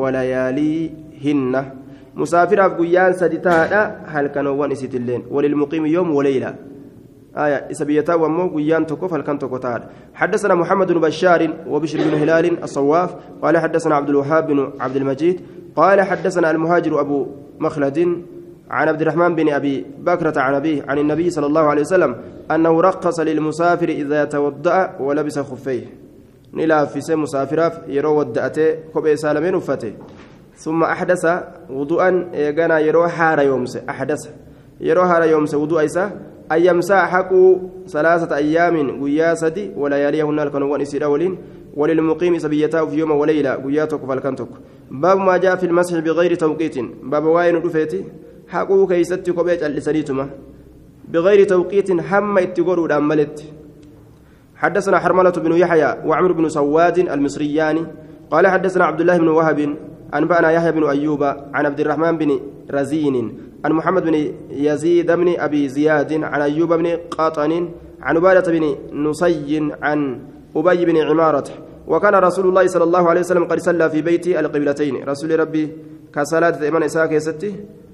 ولياليهن مسافر أفقيان سدتها هل كانوا ونسيت اللين وللمقيم يوم وليلة آية إسبيتا ومو قيان تكف هل كان تكتار حدثنا محمد بن بشار وبشر بن هلال الصواف قال حدثنا عبد الوهاب بن عبد المجيد قال حدثنا المهاجر أبو مخلد عن عبد الرحمن بن أبي بكرة عن أبيه عن النبي صلى الله عليه وسلم أنه رقص للمسافر إذا توضأ ولبس خفيه نلا في سم مسافر يرو ودأته كوبي سالمين وفته ثم أحدث وضوءا يجانا يرو حار يومس أحدث يرو حار يومس وضوء إيسا أن يمسح حقه ثلاثة أيام وياسدي ولياليهن الكنوان إسرائيل وللمقيم سبيته في يوم وليلة وياتك فالكنتك باب ما جاء في المسح بغير توقيت باب واين رفيتي حقه كيستي كوبيت اللسانيتما بغير توقيت حم اتقروا الأملت حدثنا حرملة بن يحيى وعمر بن سواد المصريان قال حدثنا عبد الله بن وهب أنبأنا يحيى بن أيوب عن عبد الرحمن بن رزين عن محمد بن يزيد بن أبي زياد عن أيوب بن قاطن عن عبادة بن نصي عن أبي بن عمارة وكان رسول الله صلى الله عليه وسلم قد صلى في بيتي القبلتين رسول ربي كصلاة إيمان إساك يا ستي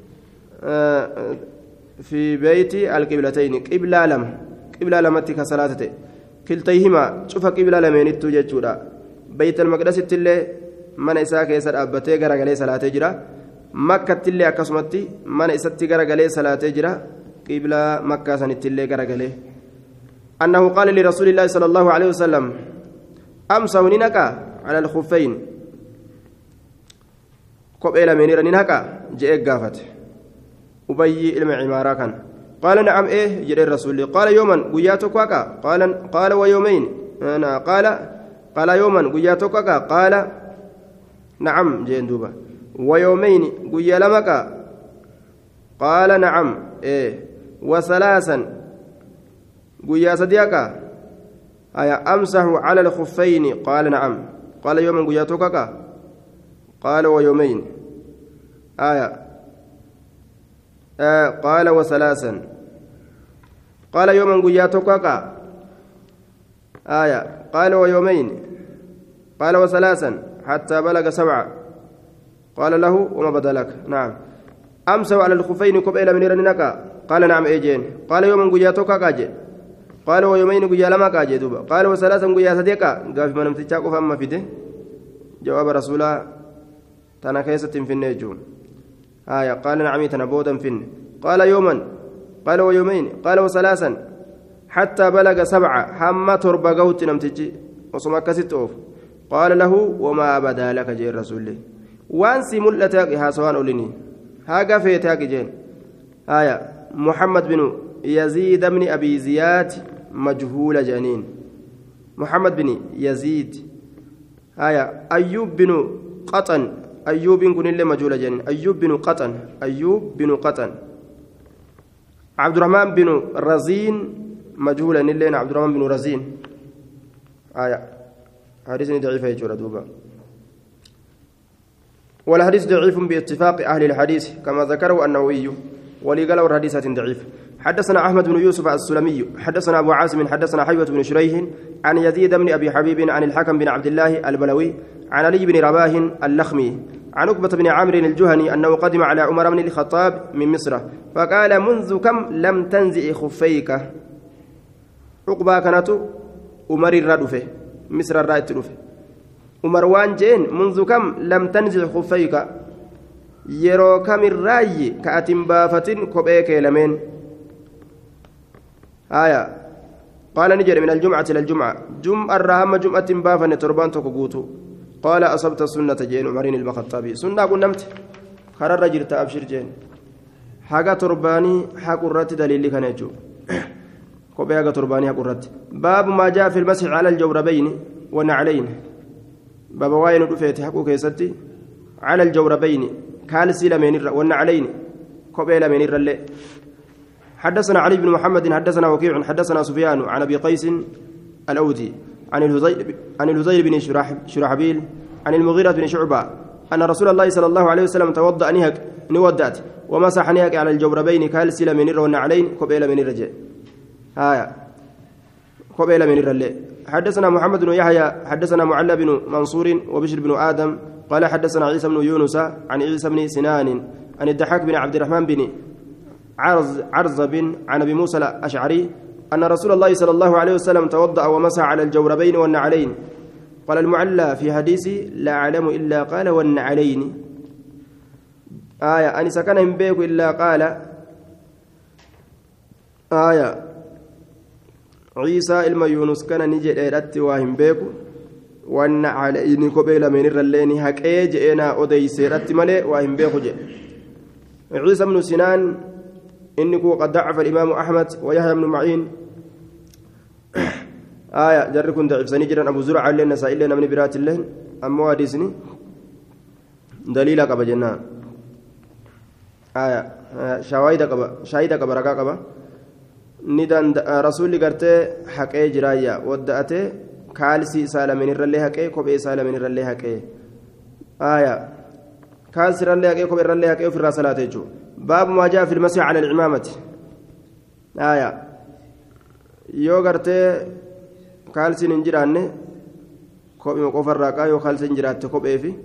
في بيتي القبلتين قبلة لم قبلة لمتي كصلاة كلتيهما شوف قبلة لمن التوجد بيت المقدس اللي من إساك يسر أبتي غرغلي صلاة جرا مكة اللي أكسمتي من إساتي غرغلي صلاة جرا قبلة مكة سنت اللي غرغلي أنه قال لرسول الله صلى الله عليه وسلم أمسح ننكا على الخفين قبل من ننكا جاء قافت أبي علم عمارة كان قال نعم إيه جرى الرسول قال يوما قياتك وكا قال قال ويومين أنا قال قال يوما قياتك وكا قال نعم جندوبا ويومين قيا لمك قال نعم إيه وثلاثا قيا صديقا أي أمسح على الخفين قال نعم قال يوما قياتك قال ويومين آية آه قال وثلاثا قال يوما قياتك آية قال ويومين قال وثلاثا حتى بلغ سبعة قال له وما بدا لك نعم أمسح على الخفين قبل من رنك قال نعم إيجين قال يوما قياتك كاجي قال ويومين قيا لما كاجي دوبا قال وثلاثا قيا صديقا قال في منام تشاكو فما فيده جواب رسولا تانا كيسة في النجوم آية قال نعم تنبودا فين قال يوما قال ويومين قال وثلاثا حتى بلغ سبعة حما تربى قوت نمتجي وصما كسيتوف قال له وما بدا لك جي الرسول وانسي ملتك ها سواء أوليني ها قفيتك جين آية محمد بن يزيد بن أبي زياد مجهول جنين محمد بن يزيد آية أيوب بن قطن أيوب كن اللي مجهول جن أيوب بن قطن أيوب بن قطن عبد الرحمن بن رزين مجهولا اللي عبد الرحمن بن رزين آية حديث ضعيف يجور دوبا والحديث ضعيف باتفاق أهل الحديث كما ذكره النووي ولقال الحديث ضعيف حدثنا أحمد بن يوسف السلمي حدثنا أبو عاصم حدثنا حيوة بن شريح عن يزيد بن أبي حبيب عن الحكم بن عبد الله البلوي عن علي بن رباه اللخمي عن عقبة بن عامر الجهني أنه قدم على عمر بن الخطاب من مصر فقال منذ كم لم تنزع خفيك عقبة كانت عمر الردفه مصر الرائد رفه عمر وان جين منذ كم لم تنزع خفيك يرو كم الراي كأتم بافتن كبيك لمن آية قال نجري من الجمعة إلى الجمعة جمعة الرهام جمعة بافن تربان تكوتو قال أصبت سنة جين عمرين الخطابي سنة قل نمت خرر رجل تأبشر جين حاجة ترباني حق الرت دليل كان يجو كوبي حاجة ترباني حق الرت باب ما جاء في المسح على الجوربين والنعلين باب واين رفيت حقه كيستي على الجوربين كالسي لمن والنعلين كوبي لمن الرلي حدثنا علي بن محمد حدثنا وكيع حدثنا سفيان عن ابي قيس الاودي عن الهذيل عن الهذيل بن شرحبيل عن المغيرة بن شعبة أن رسول الله صلى الله عليه وسلم توضأ نهك نودات ومسح نهك على الجوربين كالسل من الر والنعلين قبيل من الرجال هايا قبيل من الرجال حدثنا محمد بن يحيى حدثنا معلى بن منصور وبشر بن آدم قال حدثنا عيسى بن يونس عن عيسى بن سنان عن الضحاك بن عبد الرحمن بن عرز عرزب عن ابي موسى الاشعري ان رسول الله صلى الله عليه وسلم توضا ومسح على الجوربين والنعلين قال المعلى في حديثي لا اعلم الا قال والنعلين آية أن سكنهم بيك الا قال آية عيسى الما يونس كان نجي إيرات واهم بيك والنعلين قبيل من الرلين هكيج انا اوديس رت ملي واهم بيك عيسى بن سنان إنه قد ضعف الإمام أحمد ويحيى بن معين آية جركن ضعف سنجرا أبو زرع لنا سائلنا من برات الله أما حديثني دليل قبا جنان آية شواهد قبا شاهد قبا ركا قبا ندان رسول قرته حقه جرايا ودأته كالسي سالمين الرلي حقه كوبي سالمين الرلي حقه آية كالسي الرلي حقه كوبي الرلي حقه في الرسالات يجو باب ما جاء في المسح على العمامة آية يوغرت كالسين انجرانه كوبي مقفر راكا يو كالسين انجرات كوبي في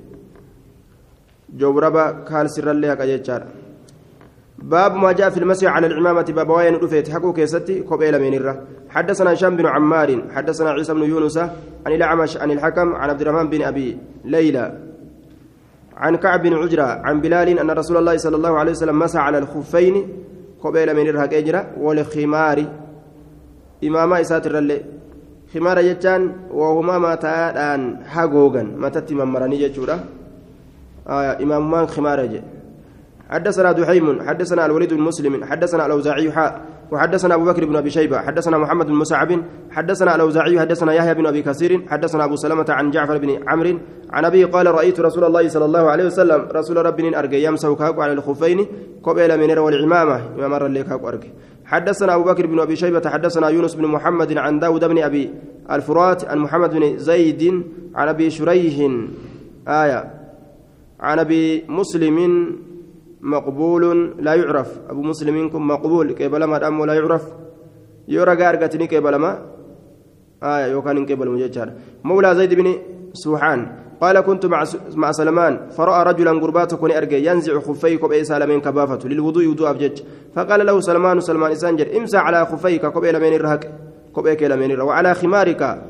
جوربا كالسين رليها كجيتشار باب ما جاء في المسح على العمامة باب وين رفيت حقو كيستي كوبي لمن الره حدثنا هشام بن عمار حدثنا عيسى بن يونس عن الأعمش عن الحكم عن عبد الرحمن بن أبي ليلى عن كعب بن عجرة عن بلال أن رسول الله صلى الله عليه وسلم مسح على الخفين قبيل من الرهق أجرة والخمار إماما إساتر اللي خمار يجان وهما ما تان حقوقا ما تتم مراني جورا آه إمام ما خمار جي حدثنا دحيم حدثنا الوليد بن مسلم حدثنا الأوزاعي حاء وحدثنا أبو بكر بن أبي شيبة حدثنا محمد بن مسعب حدثنا الأوزاعي حدثنا يحيى بن أبي كثير حدثنا أبو سلمة عن جعفر بن عمرو عن أبي قال رأيت رسول الله صلى الله عليه وسلم رسول ربنا أرجى يمسح كاكو على الخفين قبيل من والعمامة إمام الرلي كاكو أرجى حدثنا أبو بكر بن أبي شيبة حدثنا يونس بن محمد عن داود بن أبي الفرات عن محمد بن زيد عن أبي شريح آية عن أبي مسلم مقبول لا يعرف أبو مسلم منكم مقبول كيبل ما دام لا يعرف يورا غارغتني كيبل ما آية يوكان كيبل مججار مولى زيد بن سوحان قال كنت مع مع سلمان فرأى رجلا قربات كوني أرجع ينزع خفيه كبئ سالمين كبافته للوضوء وضوء أبجج فقال له سلمان سلمان إسانجر امسح على خفيك كبئ لمن الرهك كبئ كلمين الرهك وعلى خمارك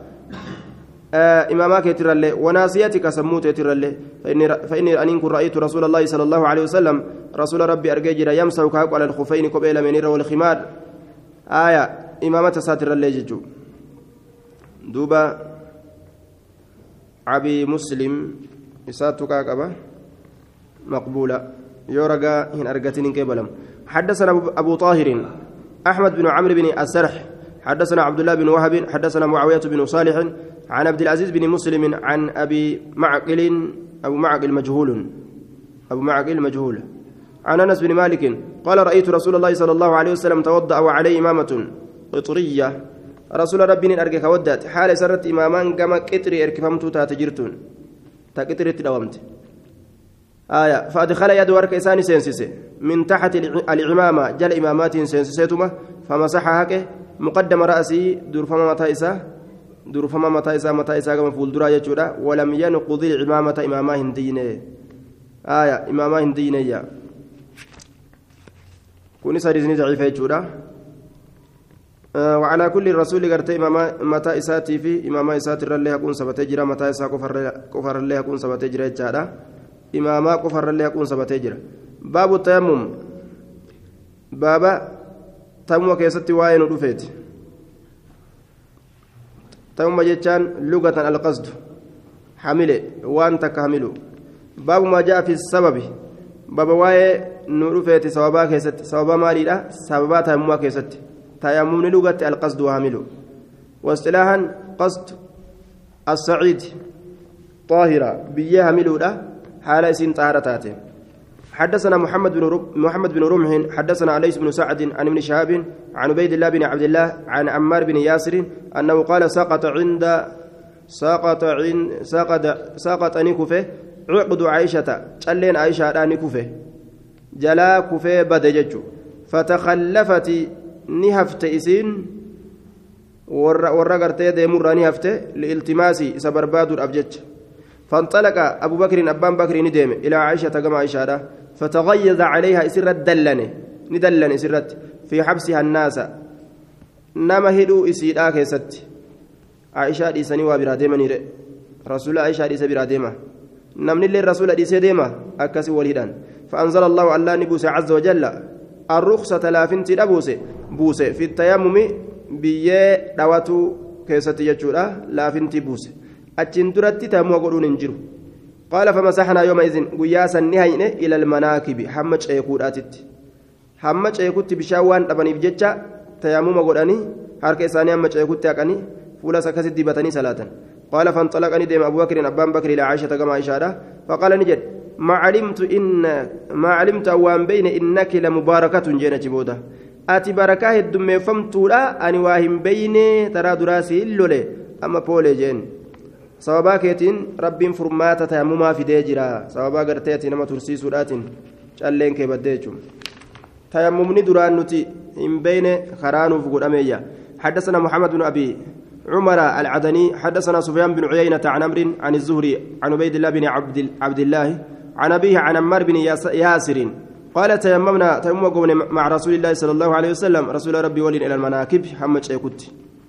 آه إمامك يترى وناسيتك سموت يترى فإني, فإني أن كن رأيت رسول الله صلى الله عليه وسلم رسول ربي أرججر يمسح على الخفين كبئ لمن الرهك والخمار آية إمامة ساتر الليجج دوبا أبي مسلم إساتك أبا مقبولة يورجا هن أرجتين كبلم حدثنا أبو طاهر أحمد بن عمرو بن السرح حدثنا عبد الله بن وهب حدثنا معاوية بن صالح عن عبد العزيز بن مسلم عن أبي معقل أبو معقل مجهول أبو معقل مجهول عن أنس بن مالك قال رأيت رسول الله صلى الله عليه وسلم توضأ وعليه إمامة قطرية رسول ربي أرجع ودات حال سرت إمامان كما قطري إركفمت تاتجرتون تقطري تداومت آية فأدخل يد ورك إساني سينسيسي من تحت العمامة جل إمامات سينسيسيتما فمسحها كه مقدم رأسي درفما متى إساه درفما متى إساه متى إساه كما فول درا يجورا ولم ينقض العمامة إماما هندينه آية إماما هندينه يا كوني ساريزني ضعيفة يجورا آه وعلى كل الرسول قرت إماما متى إساتي في إماما إساتي رلي يكون سبتجرا متى إساه كفر كفر رلي يكون سبتجرا يجارا إماما كفر رلي يكون سبتجرا باب التيمم بابا تيمم كيستي واين ودفيت تيمم جتان لغة القصد حمله وانت كحمله باب ما جاء في السبب باب واي ندفيت سببا كيستي سببا مالي لا سببا تيمم كيستي تيمم لغة القصد وحمله واصطلاحا قصد الصعيد طاهرة بيه حمله لا حال اسم طهارتاته حدثنا محمد بن رب محمد بن رمح حدثنا عليس بن سعد عن ابن شهاب عن عبيد الله بن عبد الله عن عمار بن ياسر انه قال سقط عند سقط عند سقط سقط نكفه عقد عائشه تلين عائشه نكفه جلا كفه بدجج فتخلفت نهفت اسين ورغرت ديمر نهفت لالتماس سبرباد الابجج فانطلق أبو بكر أبان بكر ندم إلى عائشة كما عائشة فتغيظ عليها إسرت دلني ندلني إسرت في حبسها الناس نما هدو إسيدا كيست عائشة إساني وبراديما نيري رسول عائشة إسا براديما نمن اللي الرسول إسا ديما أكسي والهدان فأنزل الله الله نبوس عز وجل الرخصة لا فنتي لبوس بوس في التيمم بيه دواتو كيست يجورا لا فنتي بوس أتشن ترتي تامو قولون انجرو قال فمسحنا يومئذ قياسا نهينا إلى المناكب حمج أيقود آتت حمج أيقود بشاوان أبني بجتشا تيامو قولاني حركة إساني حمج أيقود تاكني فولا سكست ديبتني صلاة قال فانطلقني ديم أبو بكر أبان بكر إلى عائشة كما إشارة فقال نجد ما علمت إن ما علمت أوان بين إنك لمباركة جينة بودا آتي بركاه الدم فمتولا أني واهم بين ترى دراسي اللولي أما بولي جين sababaa keetiin rabbiin furmaata tayammumaa fidee jira sababaa garteetii nama tursiisuudhaatiin calleen kee baddee jechuun tayammumni duraan nuti hin beeyne karaanuuf godhameeyya حدثنا محمد بن أبي عمر العدني حدثنا سفيان بن عيينة عن أمر عن الزهري عن عبيد الله بن عبد, عبد الله عن أبيه عن عمار بن ياسر قال تيممنا تيمم مع رسول الله صلى الله عليه وسلم رسول ربي ولي إلى المناكب حمد شيكوت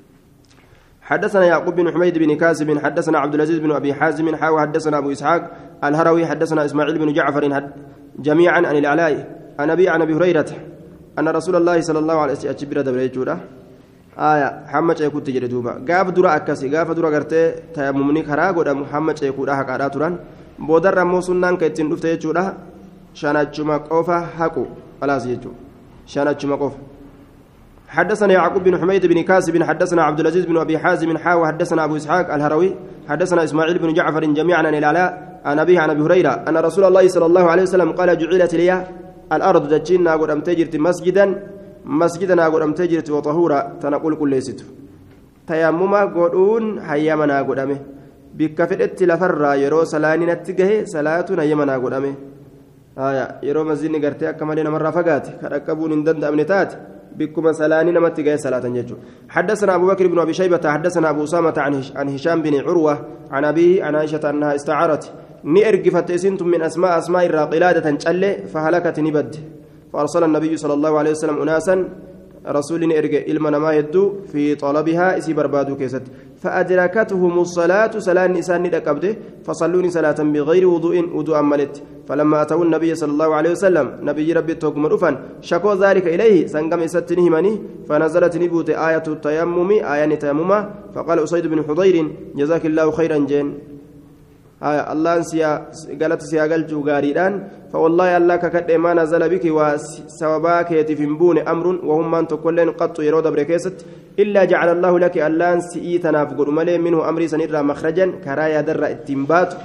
حدثنا يعقوب بن حميد بن كاسب حدثنا عبد العزيز بن ابي حازم حاو حدثنا ابو اسحاق الهروي حدثنا اسماعيل بن جعفر جميعا عن العلاء عن ابي عن ابي هريره ان رسول الله صلى الله عليه وسلم اجبر دبريجودا آية محمد يكون تجري دوبا غاف درا اكاسي غاف درا غرتي تيممني خرا غدا محمد يكون حقا تران بودر مو سنن كيتين دفته يجودا شاناچما قوفا حقو خلاص يجو شاناچما قوفا حدثنا يعقوب بن حميد بن كاسب حدثنا عبد العزيز بن ابي حازم حاوى حدثنا ابو اسحاق الهروي حدثنا اسماعيل بن جعفر جميعا عن العلاء عن ابيه عن ابي هريره ان رسول الله صلى الله عليه وسلم قال جعلت لي الارض دجينا قدام تجرت مسجدا مسجدنا قدام تجرت وطهورا تنقل كل ليست تيمما قدون حيمنا قدامه بكفدت لفر يرو سلاني نتجه صلاتنا يمنا قدامه آية يرو مسجد غرتي كما مره فقات كركبون اندند امنتات بكم سلاني نمت جاي صلاة يجو حدثنا أبو بكر بن أبي شيبة حدثنا أبو أسامة عن عن هشام بن عروة عن أبيه عن عائشة أنها استعارت نئرجفت إسنتم من أسماء أسماء الراقلادة تنشل فهلكت نبد فأرسل النبي صلى الله عليه وسلم أناسا رسول نئرج إلما ما يدو في طلبها إسي بربادو كيست فأدركتهم الصلاة صلاة نسان ندكبده فصلوني صلاة بغير وضوء وضوء ملت فلما أتوا النبي صلى الله عليه وسلم نبي ربي توكم رفا شكوا ذلك إليه سنقم ستنه مني فنزلت نبوت آية التيمم آية تيمم فقال أسيد بن حضير جزاك الله خيرا جين آية الله سيا قالت سيا قلت غاريدان فوالله الله ككد ما نزل بك وسواباك يتفنبون أمر وهم من تكلن قط يرود بركيست إلا جعل الله لك ألان سئيتنا فقل ملي منه أمري سنرى مخرجا كرايا در التنبات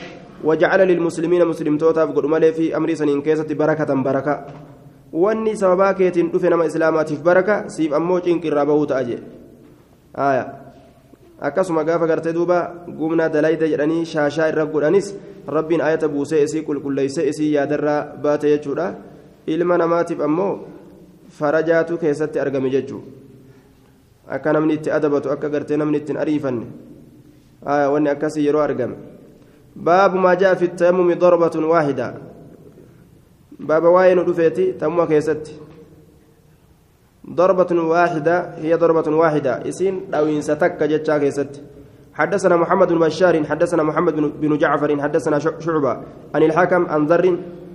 وجعل للمسلمين مسلم توتا بقول مالي في أمر سنين كيسة بركة بركة واني سببا كيتين دفن ما إسلامات في بركة سيف أموج إنك الرابو تأجي آية أكسما قافا قرتي دوبا قمنا دلايد جراني شاشا الرب أنيس رب آية بوسي إسي كل كل ليس إسي يادر باتي يجورا إلما نماتف أمو فرجاتو كيسة أرقم ججو أكا نمني اتأدبتو أكا قرتي نمني اتنأريفن آية واني أكاسي يرو أرقم باب ما جاء في التيمم ضربة واحدة باب واين رفيتي تموا كيست ضربة واحدة هي ضربة واحدة اسين أو إن ستك جتشا كيست حدثنا محمد بن بشار حدثنا محمد بن جعفر حدثنا شعبة عن الحكم عن ذر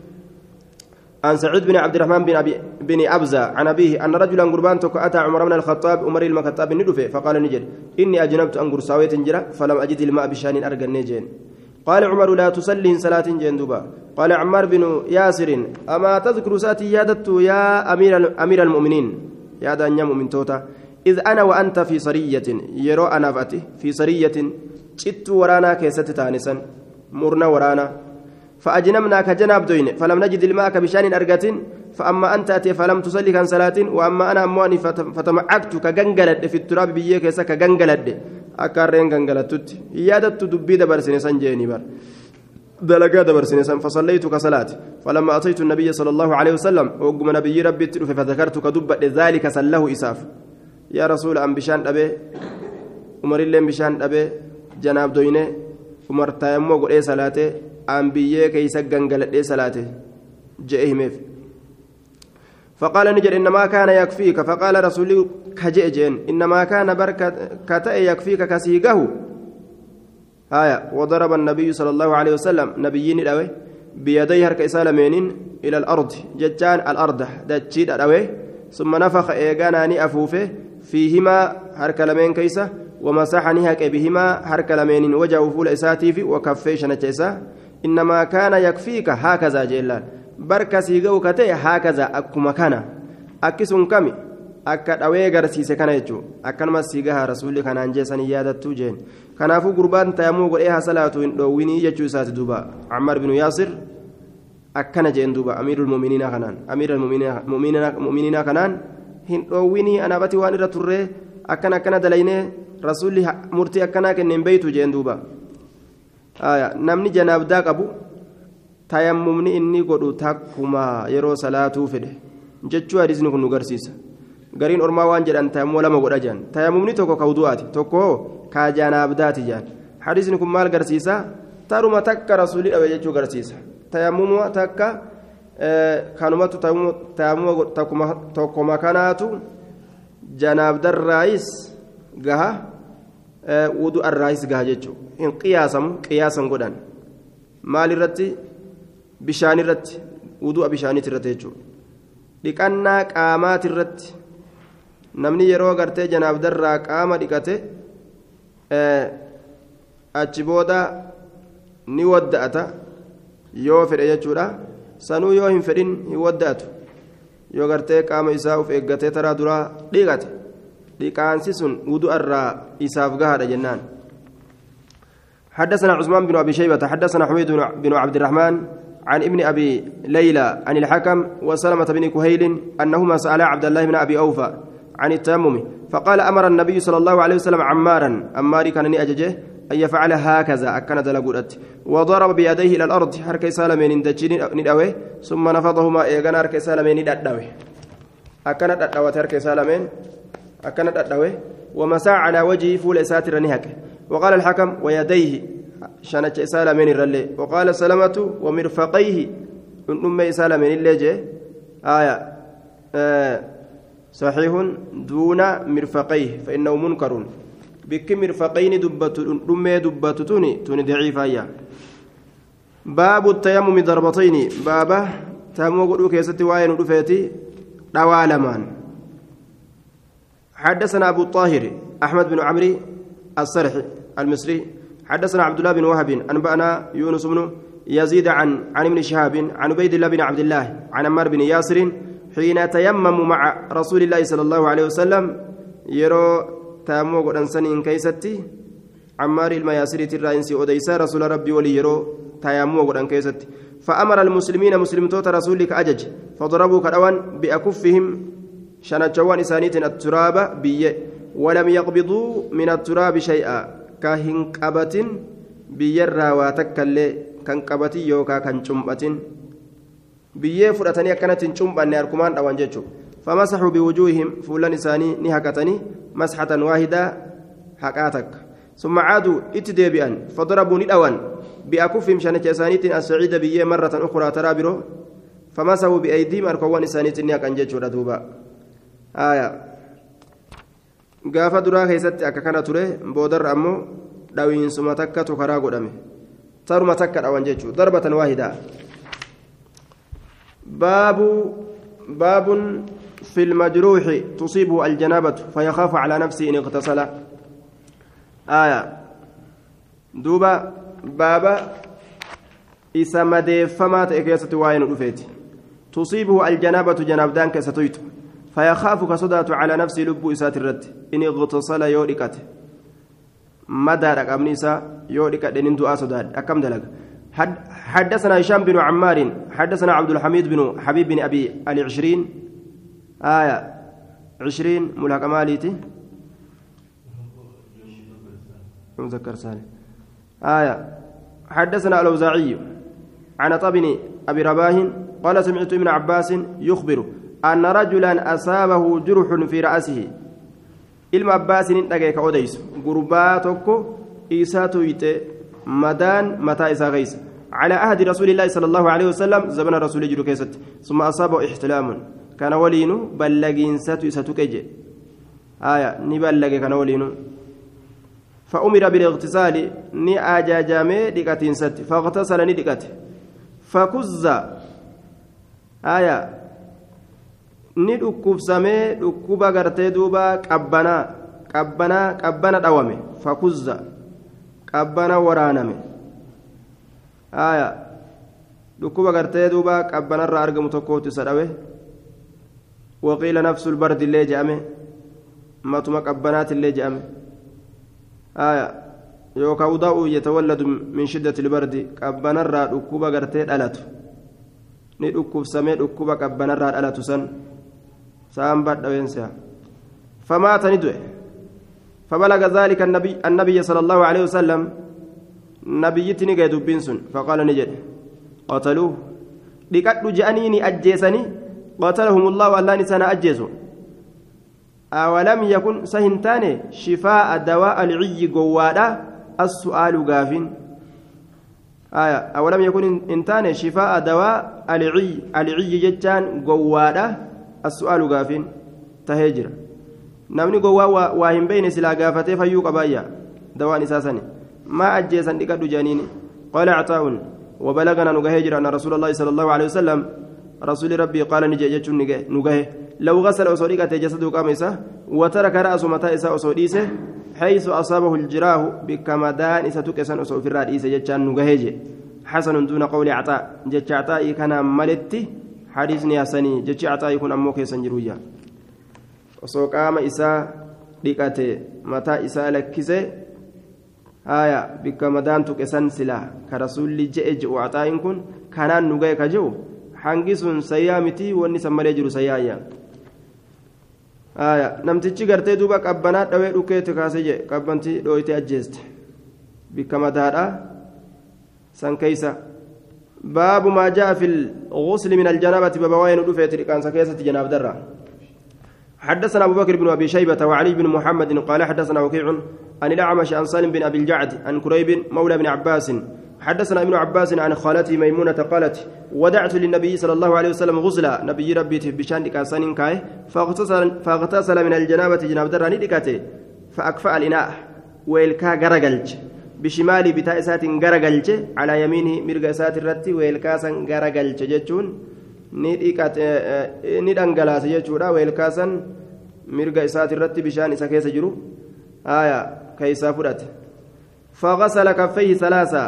عن سعيد بن عبد الرحمن بن أبي بن أبزة عن أبيه أن رجلا قربان أتى عمر بن الخطاب عمر المكتاب ندفه فقال نجد إني أجنبت أن قرصاوية جرا فلم أجد الماء بشان أرجى النجين قال عمر لا تصلي صلاة جندوبا قال عمار بن ياسر أما تذكر ساتي يادت يا أمير أمير المؤمنين يا دنيا مؤمن توتا إذ أنا وأنت في سرية يرو أنا فأتي في سرية شت ورانا كيست تانسا مرنا ورانا فأجنمنا كجناب دوين فلم نجد الماء بشان أرجة فأما أنت أتي فلم تصلي كان صلاة وأما أنا أمواني فتمعكت كجنجلد في التراب بيك كجنجلد أكارين جنجلتت يادت دبي دبرسين سنجيني بر دلقا دبرسين سن فصليت كصلاة فلما أتيت النبي صلى الله عليه وسلم وقم نبي ربي فذكرت كدب ذلك سله إساف يا رسول أم بشان أبي عمر اللين بشان أبي جناب دوينه عمر تيمو قل إيه صلاته أم بيه كيسا جنجلت إيه صلاته جئه ميف فقال نجر إنما كان يكفيك فقال رسولي كجئجين إنما كان بركة كتئ يكفيك كسيقه آية وضرب النبي صلى الله عليه وسلم نبيين الأوي بيديه هرك إسالمين إلى الأرض ججان الأرض دجيد الأوي ثم نفخ إيقاناني أفوفه فيهما هرك لمين كيسة ومسحني هك بهما هرك لمين وجه فول إساتي في وكفيش نجيسة إنما كان يكفيك هكذا جيلان barka siiga'u katee haakaza akkuma kana akkisun kami akka dhawee garsiise kana jechuun akkanuma siigaha rasuulli kanaan jeesanii yaadattuu jeen kanaafuu gurbaan tayammuu godhee haa salaatu hin dhoowwinii jechuu isaati duuba Ammar bin Yaasir akkana jeen duuba amiirul mu'miniinaa kanaan amiirul mu'miniinaa kanaan hin dhoowwinii anaabati waan irra turree akkana akkana dalaynee rasuulli murtii akkanaa kenneen beeytu jeen duuba namni janaabdaa qabu. tayammumni inni godhu takkuma yeroo salaatuu fedhe jechuu hadiisni kun nu garsiisa gariin ormaa waan jedhan tayammuma lama godha jedhan tayammumni tokko ka wudu'aati tokko ka janaabdaati jedhan hadiisni kun maal garsiisa taruma takka rasuulii dhawe jechuu garsiisa tayammuma takka kanumatu tayammuma tokkuma kanaatu janaabdarraayis gaha wudu'arraayis gaha jechuu hin qiyaasamu qiyaasan godhan maalirratti bishaan irratti wudu'a bishaaniiti irratti jechuudha dhiqannaa qaamaati irratti namni yeroo gartee janaabdarraa qaama dhiqate achi booda ni wadda'ata yoo fedhe jechuudha sanuu yoo hin fedhin hin wadda'atu yoo gartee qaama isaa uf eeggatee taraa duraa dhiqate dhiqaansi sun wudu'arraa isaaf gahaadha jennaan حدثنا عثمان بن أبي شيبة حدثنا حميد بن عبد الرحمن عن ابن أبي ليلى عن الحكم وسلمة بن كهيل أنهما سألا عبد الله بن أبي أوفى عن التيمم فقال أمر النبي صلى الله عليه وسلم عمارا أماري كان أججه أن يفعل هكذا أكن دلقودت وضرب بيديه إلى الأرض حركي سالمين ندجين ندأوي ثم نفضهما إيغان حركي سالمين ندأوي أكنت أدأوي حركي سالمين أكنت أدأوي ومساء على وجهه فول ساتر نهك وقال الحكم ويديه شانت سالمين الرلي وقال سلمة ومرفقيه أم سالمين اللي آية آه صحيح دون مرفقيه فإنه منكر بك مرفقين دبت أم دبت توني توني ضعيفة باب التيمم ضربتين بابه تيمم قلوك يا ستي وين رفيتي دوالمان حدثنا أبو الطاهر أحمد بن عمرو الصرحي المصري حدثنا عبد الله بن وهب أنبأنا يونس بن يزيد عن عن ابن شهاب عن عبيد الله بن عبد الله عن عمار بن ياسر حين تيمم مع رسول الله صلى الله عليه وسلم يرو تيمم قدنسن كيستي عمار المياسر الرئيسي أديسا رسول ربي وليرو تيامو قران كيست فأمر المسلمين مسلم توت رسولك أجج فضربوا كروان بأكفهم شنجوان إسانيت التراب بي ولم يقبضوا من التراب شيئا كهن قبة بيرا واتكالي كان قبتي يوكا كان شمبة بي فرتني كانت شمبة ناركمان أوان جيتشو فمسحوا بوجوههم فلان إساني نهكتني مسحة واحدة حكاتك ثم عادوا اتدابئا فضربوا ندوان بأكفهم شنك إسانيت السعيد بي مرة أخرى ترابرو فمسحوا بأيديهم أركوان إسانيت نياك أنجيتشو ردوبا آية gaafa duraa keessatti akka kana ture boodarra ammoo dhawiinsuma takkatu karaa godhame taruma takka dhawan jechuudha darbatan waahidaa baabu baabun في المجروح تصيبه الجنابة فيخاف على نفسه إن اغتسل آية دوبا بابا إسا مديفما تأكيسة واين رفيت تصيبه الجنابة جناب دان كستويت فيخاف كصدات على نفسه لب إسات الرد إن اغتسل يوركت مدى رقم نساء يوركت إن انتو أسداد أكم دلق حدثنا هشام بن عمار حدثنا عبد الحميد بن حبيب بن أبي العشرين آية عشرين ملحق ماليتي مذكر سالم آية حدثنا الأوزاعي عن طبن أبي رباه قال سمعت ابن عباس يخبر أن رجلا أصابه جرح في رأسه ilma abbaasiniin dhagee ka odeysu gurbaa tokko isaatu yite madaan mataa isaa keeysa على عهد رسول الله صلى الله عليه وسلم زمن رسول جلو كيست ثم أصابه احتلام كان ولينو بلغين ساتو ستوكج آية نبلغ كان ولينو فأمر بالاغتسال ني أجاجامي ديكاتين ست فاغتسل ني ديكات فكز آية ni dhukkubsamee dhukkuba gartee duuba qabbanaa qabbanaa qabbana dhawame fakuzza qabbana waraaname aya dhukkuba gartee duuba qabbanarraa argamu tokkootu isa dhawe waqiila nafsul bardi illee je'ame matuma qabbanaati illee je'ame aya yookaan udaa'u yatawalladu min shiddati lbardi qabbanarraa dhukkuba gartee dhalatu ni dhukkubsamee dhukkuba qabbanarraa dhalatu san سام بعد وينسى فمات ندوه فبلغ ذلك النبي النبي صلى الله عليه وسلم نبيتني قيد بنسن فقال نجد قتلوه لقد جانيني أجيسني قتلهم الله والله نسانا أجيسوا أولم يكن سهنتاني شفاء دواء العي قوادا السؤال قافين آية أولم يكن انتاني شفاء دواء العي العي جتان قوادا السؤال غافين تهجر نمني قوا واهم بين سلا غافته فيوق بايا دوان اساسني ما اجيسن دقدو جانيني قال عطاء وبلغنا نغهجر ان رسول الله صلى الله عليه وسلم رسول ربي قال نجيجت نغه لو غسل اصدقته جسده قامسه وترك راس متى اصديسه حيث اصابه الجراه بكمدان ستكسن اصو في الرئيس جچان نغهجه حسن دون قول عطاء جچ عطاء كان ملتي حديثني حسني جتي عطا يكون امو كيسن جرويا وسو قام اسا ديقته متى اسا لكسه آية بك مدان تكسن سلا كرسول جئج وعطا يكون كان نغاي كجو حنجسون سيامتي وني سمري جرو سيايا آية نمتيچي غرتي دوبا قبنا دوي دوكيت كاسجه قبنتي دويتي اجست بك مدادا سن كيسا باب ما جاء في الغسل من الجنابة ببوين ودفيت كان سكيسة جناب درة حدثنا أبو بكر بن أبي شيبة وعلي بن محمد قال حدثنا وكيع عن الأعمش عن سالم بن أبي الجعد عن كريب مولى بن عباس حدثنا ابن عباس عن خالته ميمونة قالت ودعت للنبي صلى الله عليه وسلم غسلا نبي ربي بشان كاسان كاي فاغتسل فاغتسل من الجنابة جناب درة ندكته فأكفأ الإناء ويلكا غرقلج بشمالي بتاء سات غرغلچ على يمينه مرغ سات الرتي ويلكاسن غرغلچ جچون نديقات ندنگلاس جچودا ويلكاسن مرغ سات الرتي بشان اسا كيس جرو آية كيسا فرت فغسل كفيه ثلاثه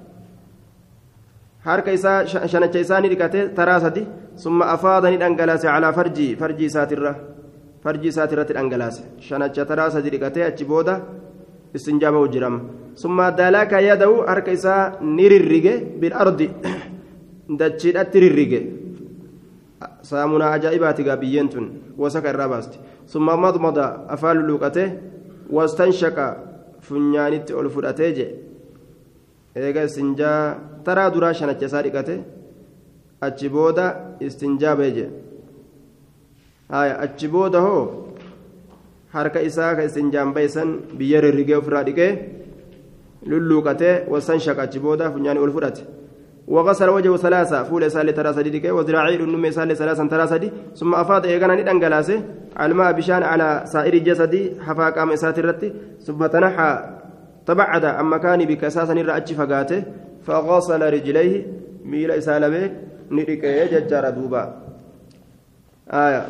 هر كيسا شنچيساني ديقته تراسدي ثم افاض ندنگلاس على فرجي فرجي سات الر فرجي سات الرتي دنگلاس شنچ تراسدي ديقته اچ بودا استنجاب وجرم ثم دلك يده أركيسا نررجة بالأرض دتشيد أتررجة سامنا عجائبات قابينتون وسكر رابست ثم مضمض أفعل لوكته واستنشق فنيانت ألفراتيج إيجا استنجا ترى دراشنا جسارقته أجبودا استنجابيج هاي أجبودا هو harka isaa ka istinjaan baysan biyya rirrigee ofirraa dhiqee lulluuqatee wasan shaqachi booda funyaanii ol fudhate وغسل وجهه ثلاثة فول سالي ترى سدي وذراعي النمي سالي ثلاثة ترى سدي ثم أفاض إيقانا ندنقلاسه الماء بشان على سائر الجسد حفاك أم إساترتي ثم تنحى تبعد عن مكان بكساسا الرأج فقاته فغسل رجليه ميل إسالمه نريك يججر دوبا آية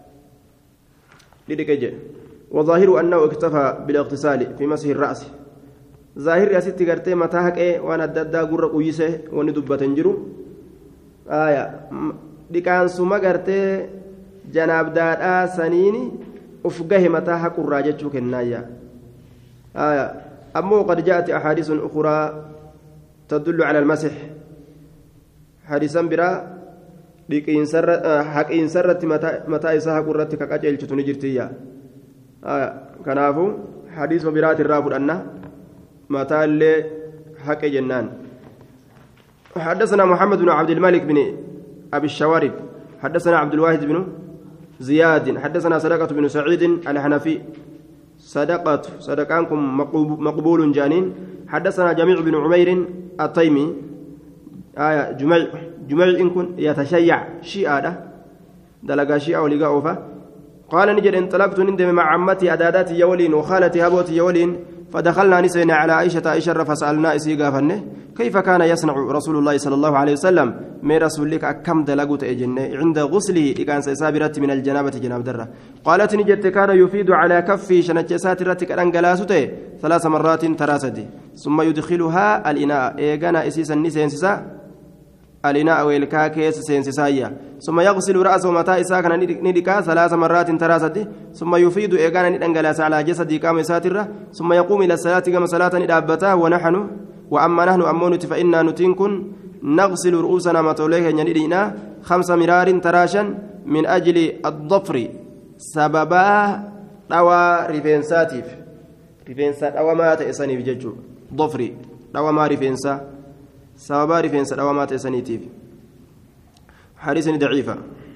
نريك يججر وظاهر أنه اكتفى بالاغتسال في مسح الرأس ظاهر أسيتي قرتي متاهك إيه وأنا الددا قرر قويسه وأنا دبة تنجرو آية دي كان سما قرتي جناب دار آسانيني أفقه متاهك الراجة كنايا آية أما قد جاءت أحاديث أخرى تدل على المسح حديثا برا لكن سر حق إن سرت متى متى إسحاق قرتك كأجل تنجرتيا آية كنافو حديث برات الرافد أنه متى اللي حق جنان حدثنا محمد بن عبد الملك بن أبي الشوارب حدثنا عبد الواحد بن زياد حدثنا صدقة بن سعيد الحنفي صدقة صدقانكم مقبول جانين حدثنا جميع بن عمير التيمي آية جميع جميع إن كن يتشيع شيئا دلقا شيئا ولقا أوفا قال نجد انطلقت ندم مع عمتي أداداتي يولين وخالتي هبوتي يولين فدخلنا نسينا على عائشة عائشة فسألنا إسيقا فنه كيف كان يصنع رسول الله صلى الله عليه وسلم من رسول لك كم دلقت أجنة عند غسله إكان سيسابرت من الجنابة جناب درة قالت نجد كان يفيد على كفي شنجسات رتك الأنجلاسته ثلاث مرات تراسدي ثم يدخلها الإناء إيقانا إسيسا نسينسسا الإناء والكاكيس سينسسايا ثم يغسل رأسه متى إساكنا ندكا ثلاث مرات تراسدي ثم يفيد إيقانا نتنجلاس على جسدي كام ساترة ثم يقوم إلى الصلاة كما صلاة ندابته ونحن وأما نحن أمونت فإنا نتنكن نغسل رؤوسنا متوليه يندينا خمس مرار تراشا من أجل الضفر سببا روى رفنساتيف رفنسات أو ما تأسني بججو ضفري روى ما رفنسا سببا رفنسا روى ما تأسنيتيف حديث ضعيفة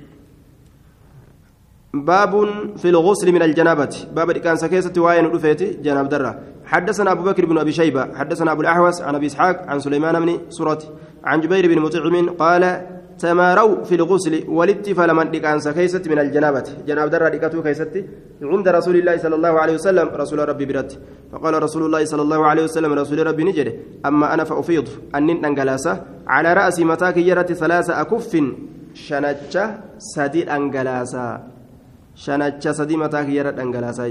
باب في الغسل من الجنابة باب كان سكيسة وين رفيتي جناب درة حدثنا أبو بكر بن أبي شيبة حدثنا أبو الأحوص عن أبي إسحاق عن سليمان بن سورة عن جبير بن مطعم قال تماروا في الغسل والاتفال من كان سكيسة من الجنابة جناب درة لكتو كيستي عند رسول الله صلى الله عليه وسلم رسول ربي برت فقال رسول الله صلى الله عليه وسلم رسول ربي نجد أما أنا فأفيض أن أنجلاسة على رأسي متاك يرت ثلاثة أكف شنجة سديد أنجلاسة شنجة سديد متاك يرت أنجلاسة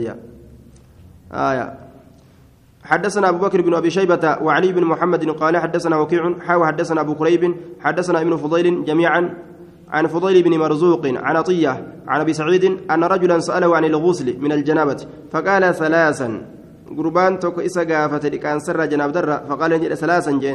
آية حدثنا أبو بكر بن أبي شيبة وعلي بن محمد قال حدثنا وكيع حاو حدثنا أبو كريب حدثنا ابن فضيل جميعا عن فضيل بن مرزوق عن عطية عن أبي سعيد أن رجلا سأله عن الغسل من الجنابة فقال ثلاثا قربان توك إسا قافة كان سر جناب درة فقال نجد ثلاثا جين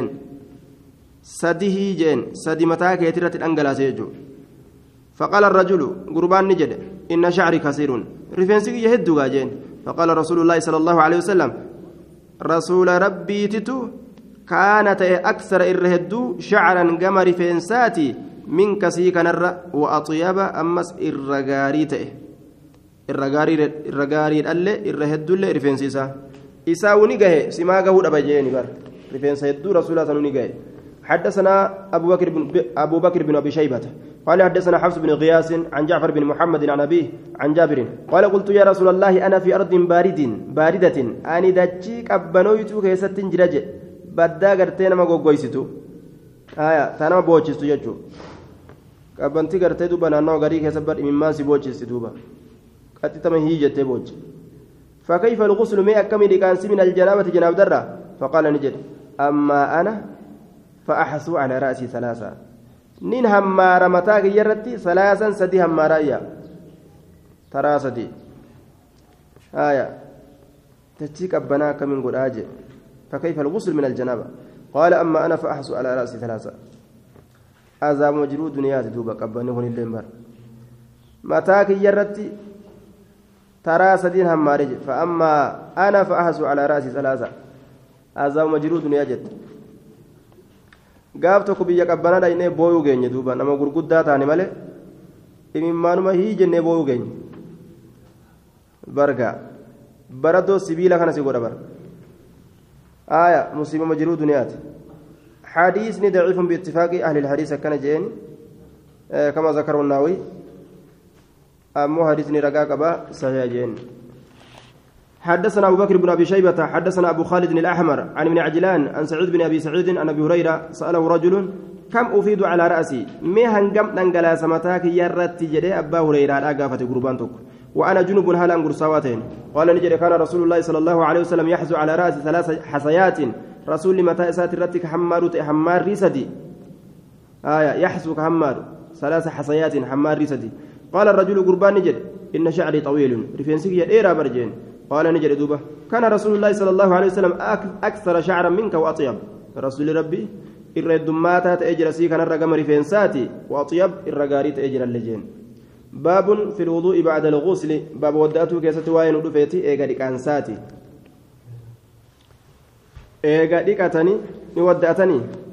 سده جين سدي متاك يترت الأنجلاس يجو فقال الرجل قربان نجد إن شعري كثير رفنسك يهدوا جين فقال رسول الله صلى الله عليه وسلم رسول ربي تتو كانت أكثر إرهدو شعرا قمر فينساتي من كسيك نرى وأطيب أمس إرغاريته إرغاري إرغاري اللي إرهدو اللي رفينسيسا إساو نيجه سماغه أبجيني بر رفينسا يدو رسول الله نيجه حدثنا أبو بكر بن أبو بكر بن أبي شيبة قال حدثنا حفص بن غياث عن جعفر بن محمد عن أبيه عن جابر قال قلت يا رسول الله أنا في أرض بارد باردة أني دجيك أبنويتو كيست جرج بدا غرتين ما غوغويستو آية ثانا بوچستو يجو أبنتي غرتي دوبا نانو غري كسبر مما سي بوچستو دوبا قتي تم هيجته بوچ فكيف الغسل ما أكمل كان من الجنابة جناب درة فقال نجد أما أنا فأحسو على رأسي ثلاثة نين همار متاك يرتي ثلاثا سدي همارايا ترى سدي آية تتشيك أبنا كمن قد آجي فكيف الغسل من الجنابة قال أما أنا فأحس على رأسي ثلاثة أذا مجرود دنيا دوبا قبني هون الليمبر متاك يرتي ترى سدين هم مارج فأما أنا فأحس على رأسي ثلاثة أذا مجرود دنيا جد قابتك بيا قبنا داينه بويو غيني دوبا نما غرغدا تاني مالي إمامانما هي جنة بويو غيني بركة بردو سبيلا كان سيقول بر آية مسلم مجرود دنيات حديث ضعيف باتفاق أهل الحديث كان جين آه كما ذكر النووي أمو حديث رقاق با صحيح جين حدثنا أبو بكر بن أبي شيبة حدثنا أبو خالد الأحمر عن ابن عجلان عن سعيد بن أبي سعيد عن أبي هريرة سأله رجل كم أفيد على رأسي مي هنقم ننقلا سمتاك يرت جدي أبا هريرة أقافة قربانتك وأنا جنوب هل أنقر سواتين قال نجري كان رسول الله صلى الله عليه وسلم يحزو على رأسي ثلاث حصيات رسول متى إسات رتك حمار حمار ريسدي آية يحزو كحمار ثلاث حصيات حمار ريسدي قال الرجل قربان نجر إن شعري طويل رفينسك يا إيرا برجين قال نجر دوبة كان رسول الله صلى الله عليه وسلم أكثر شعرا منك وأطيب رسول ربي الرد ماتت أجر سي كان الرقم رفينساتي وأطيب الرقاريت أجر اللجين باب في الوضوء بعد الغسل باب وداته كيسة واين ودفيتي إيغا ديكانساتي إيغا ديكاتني وداتني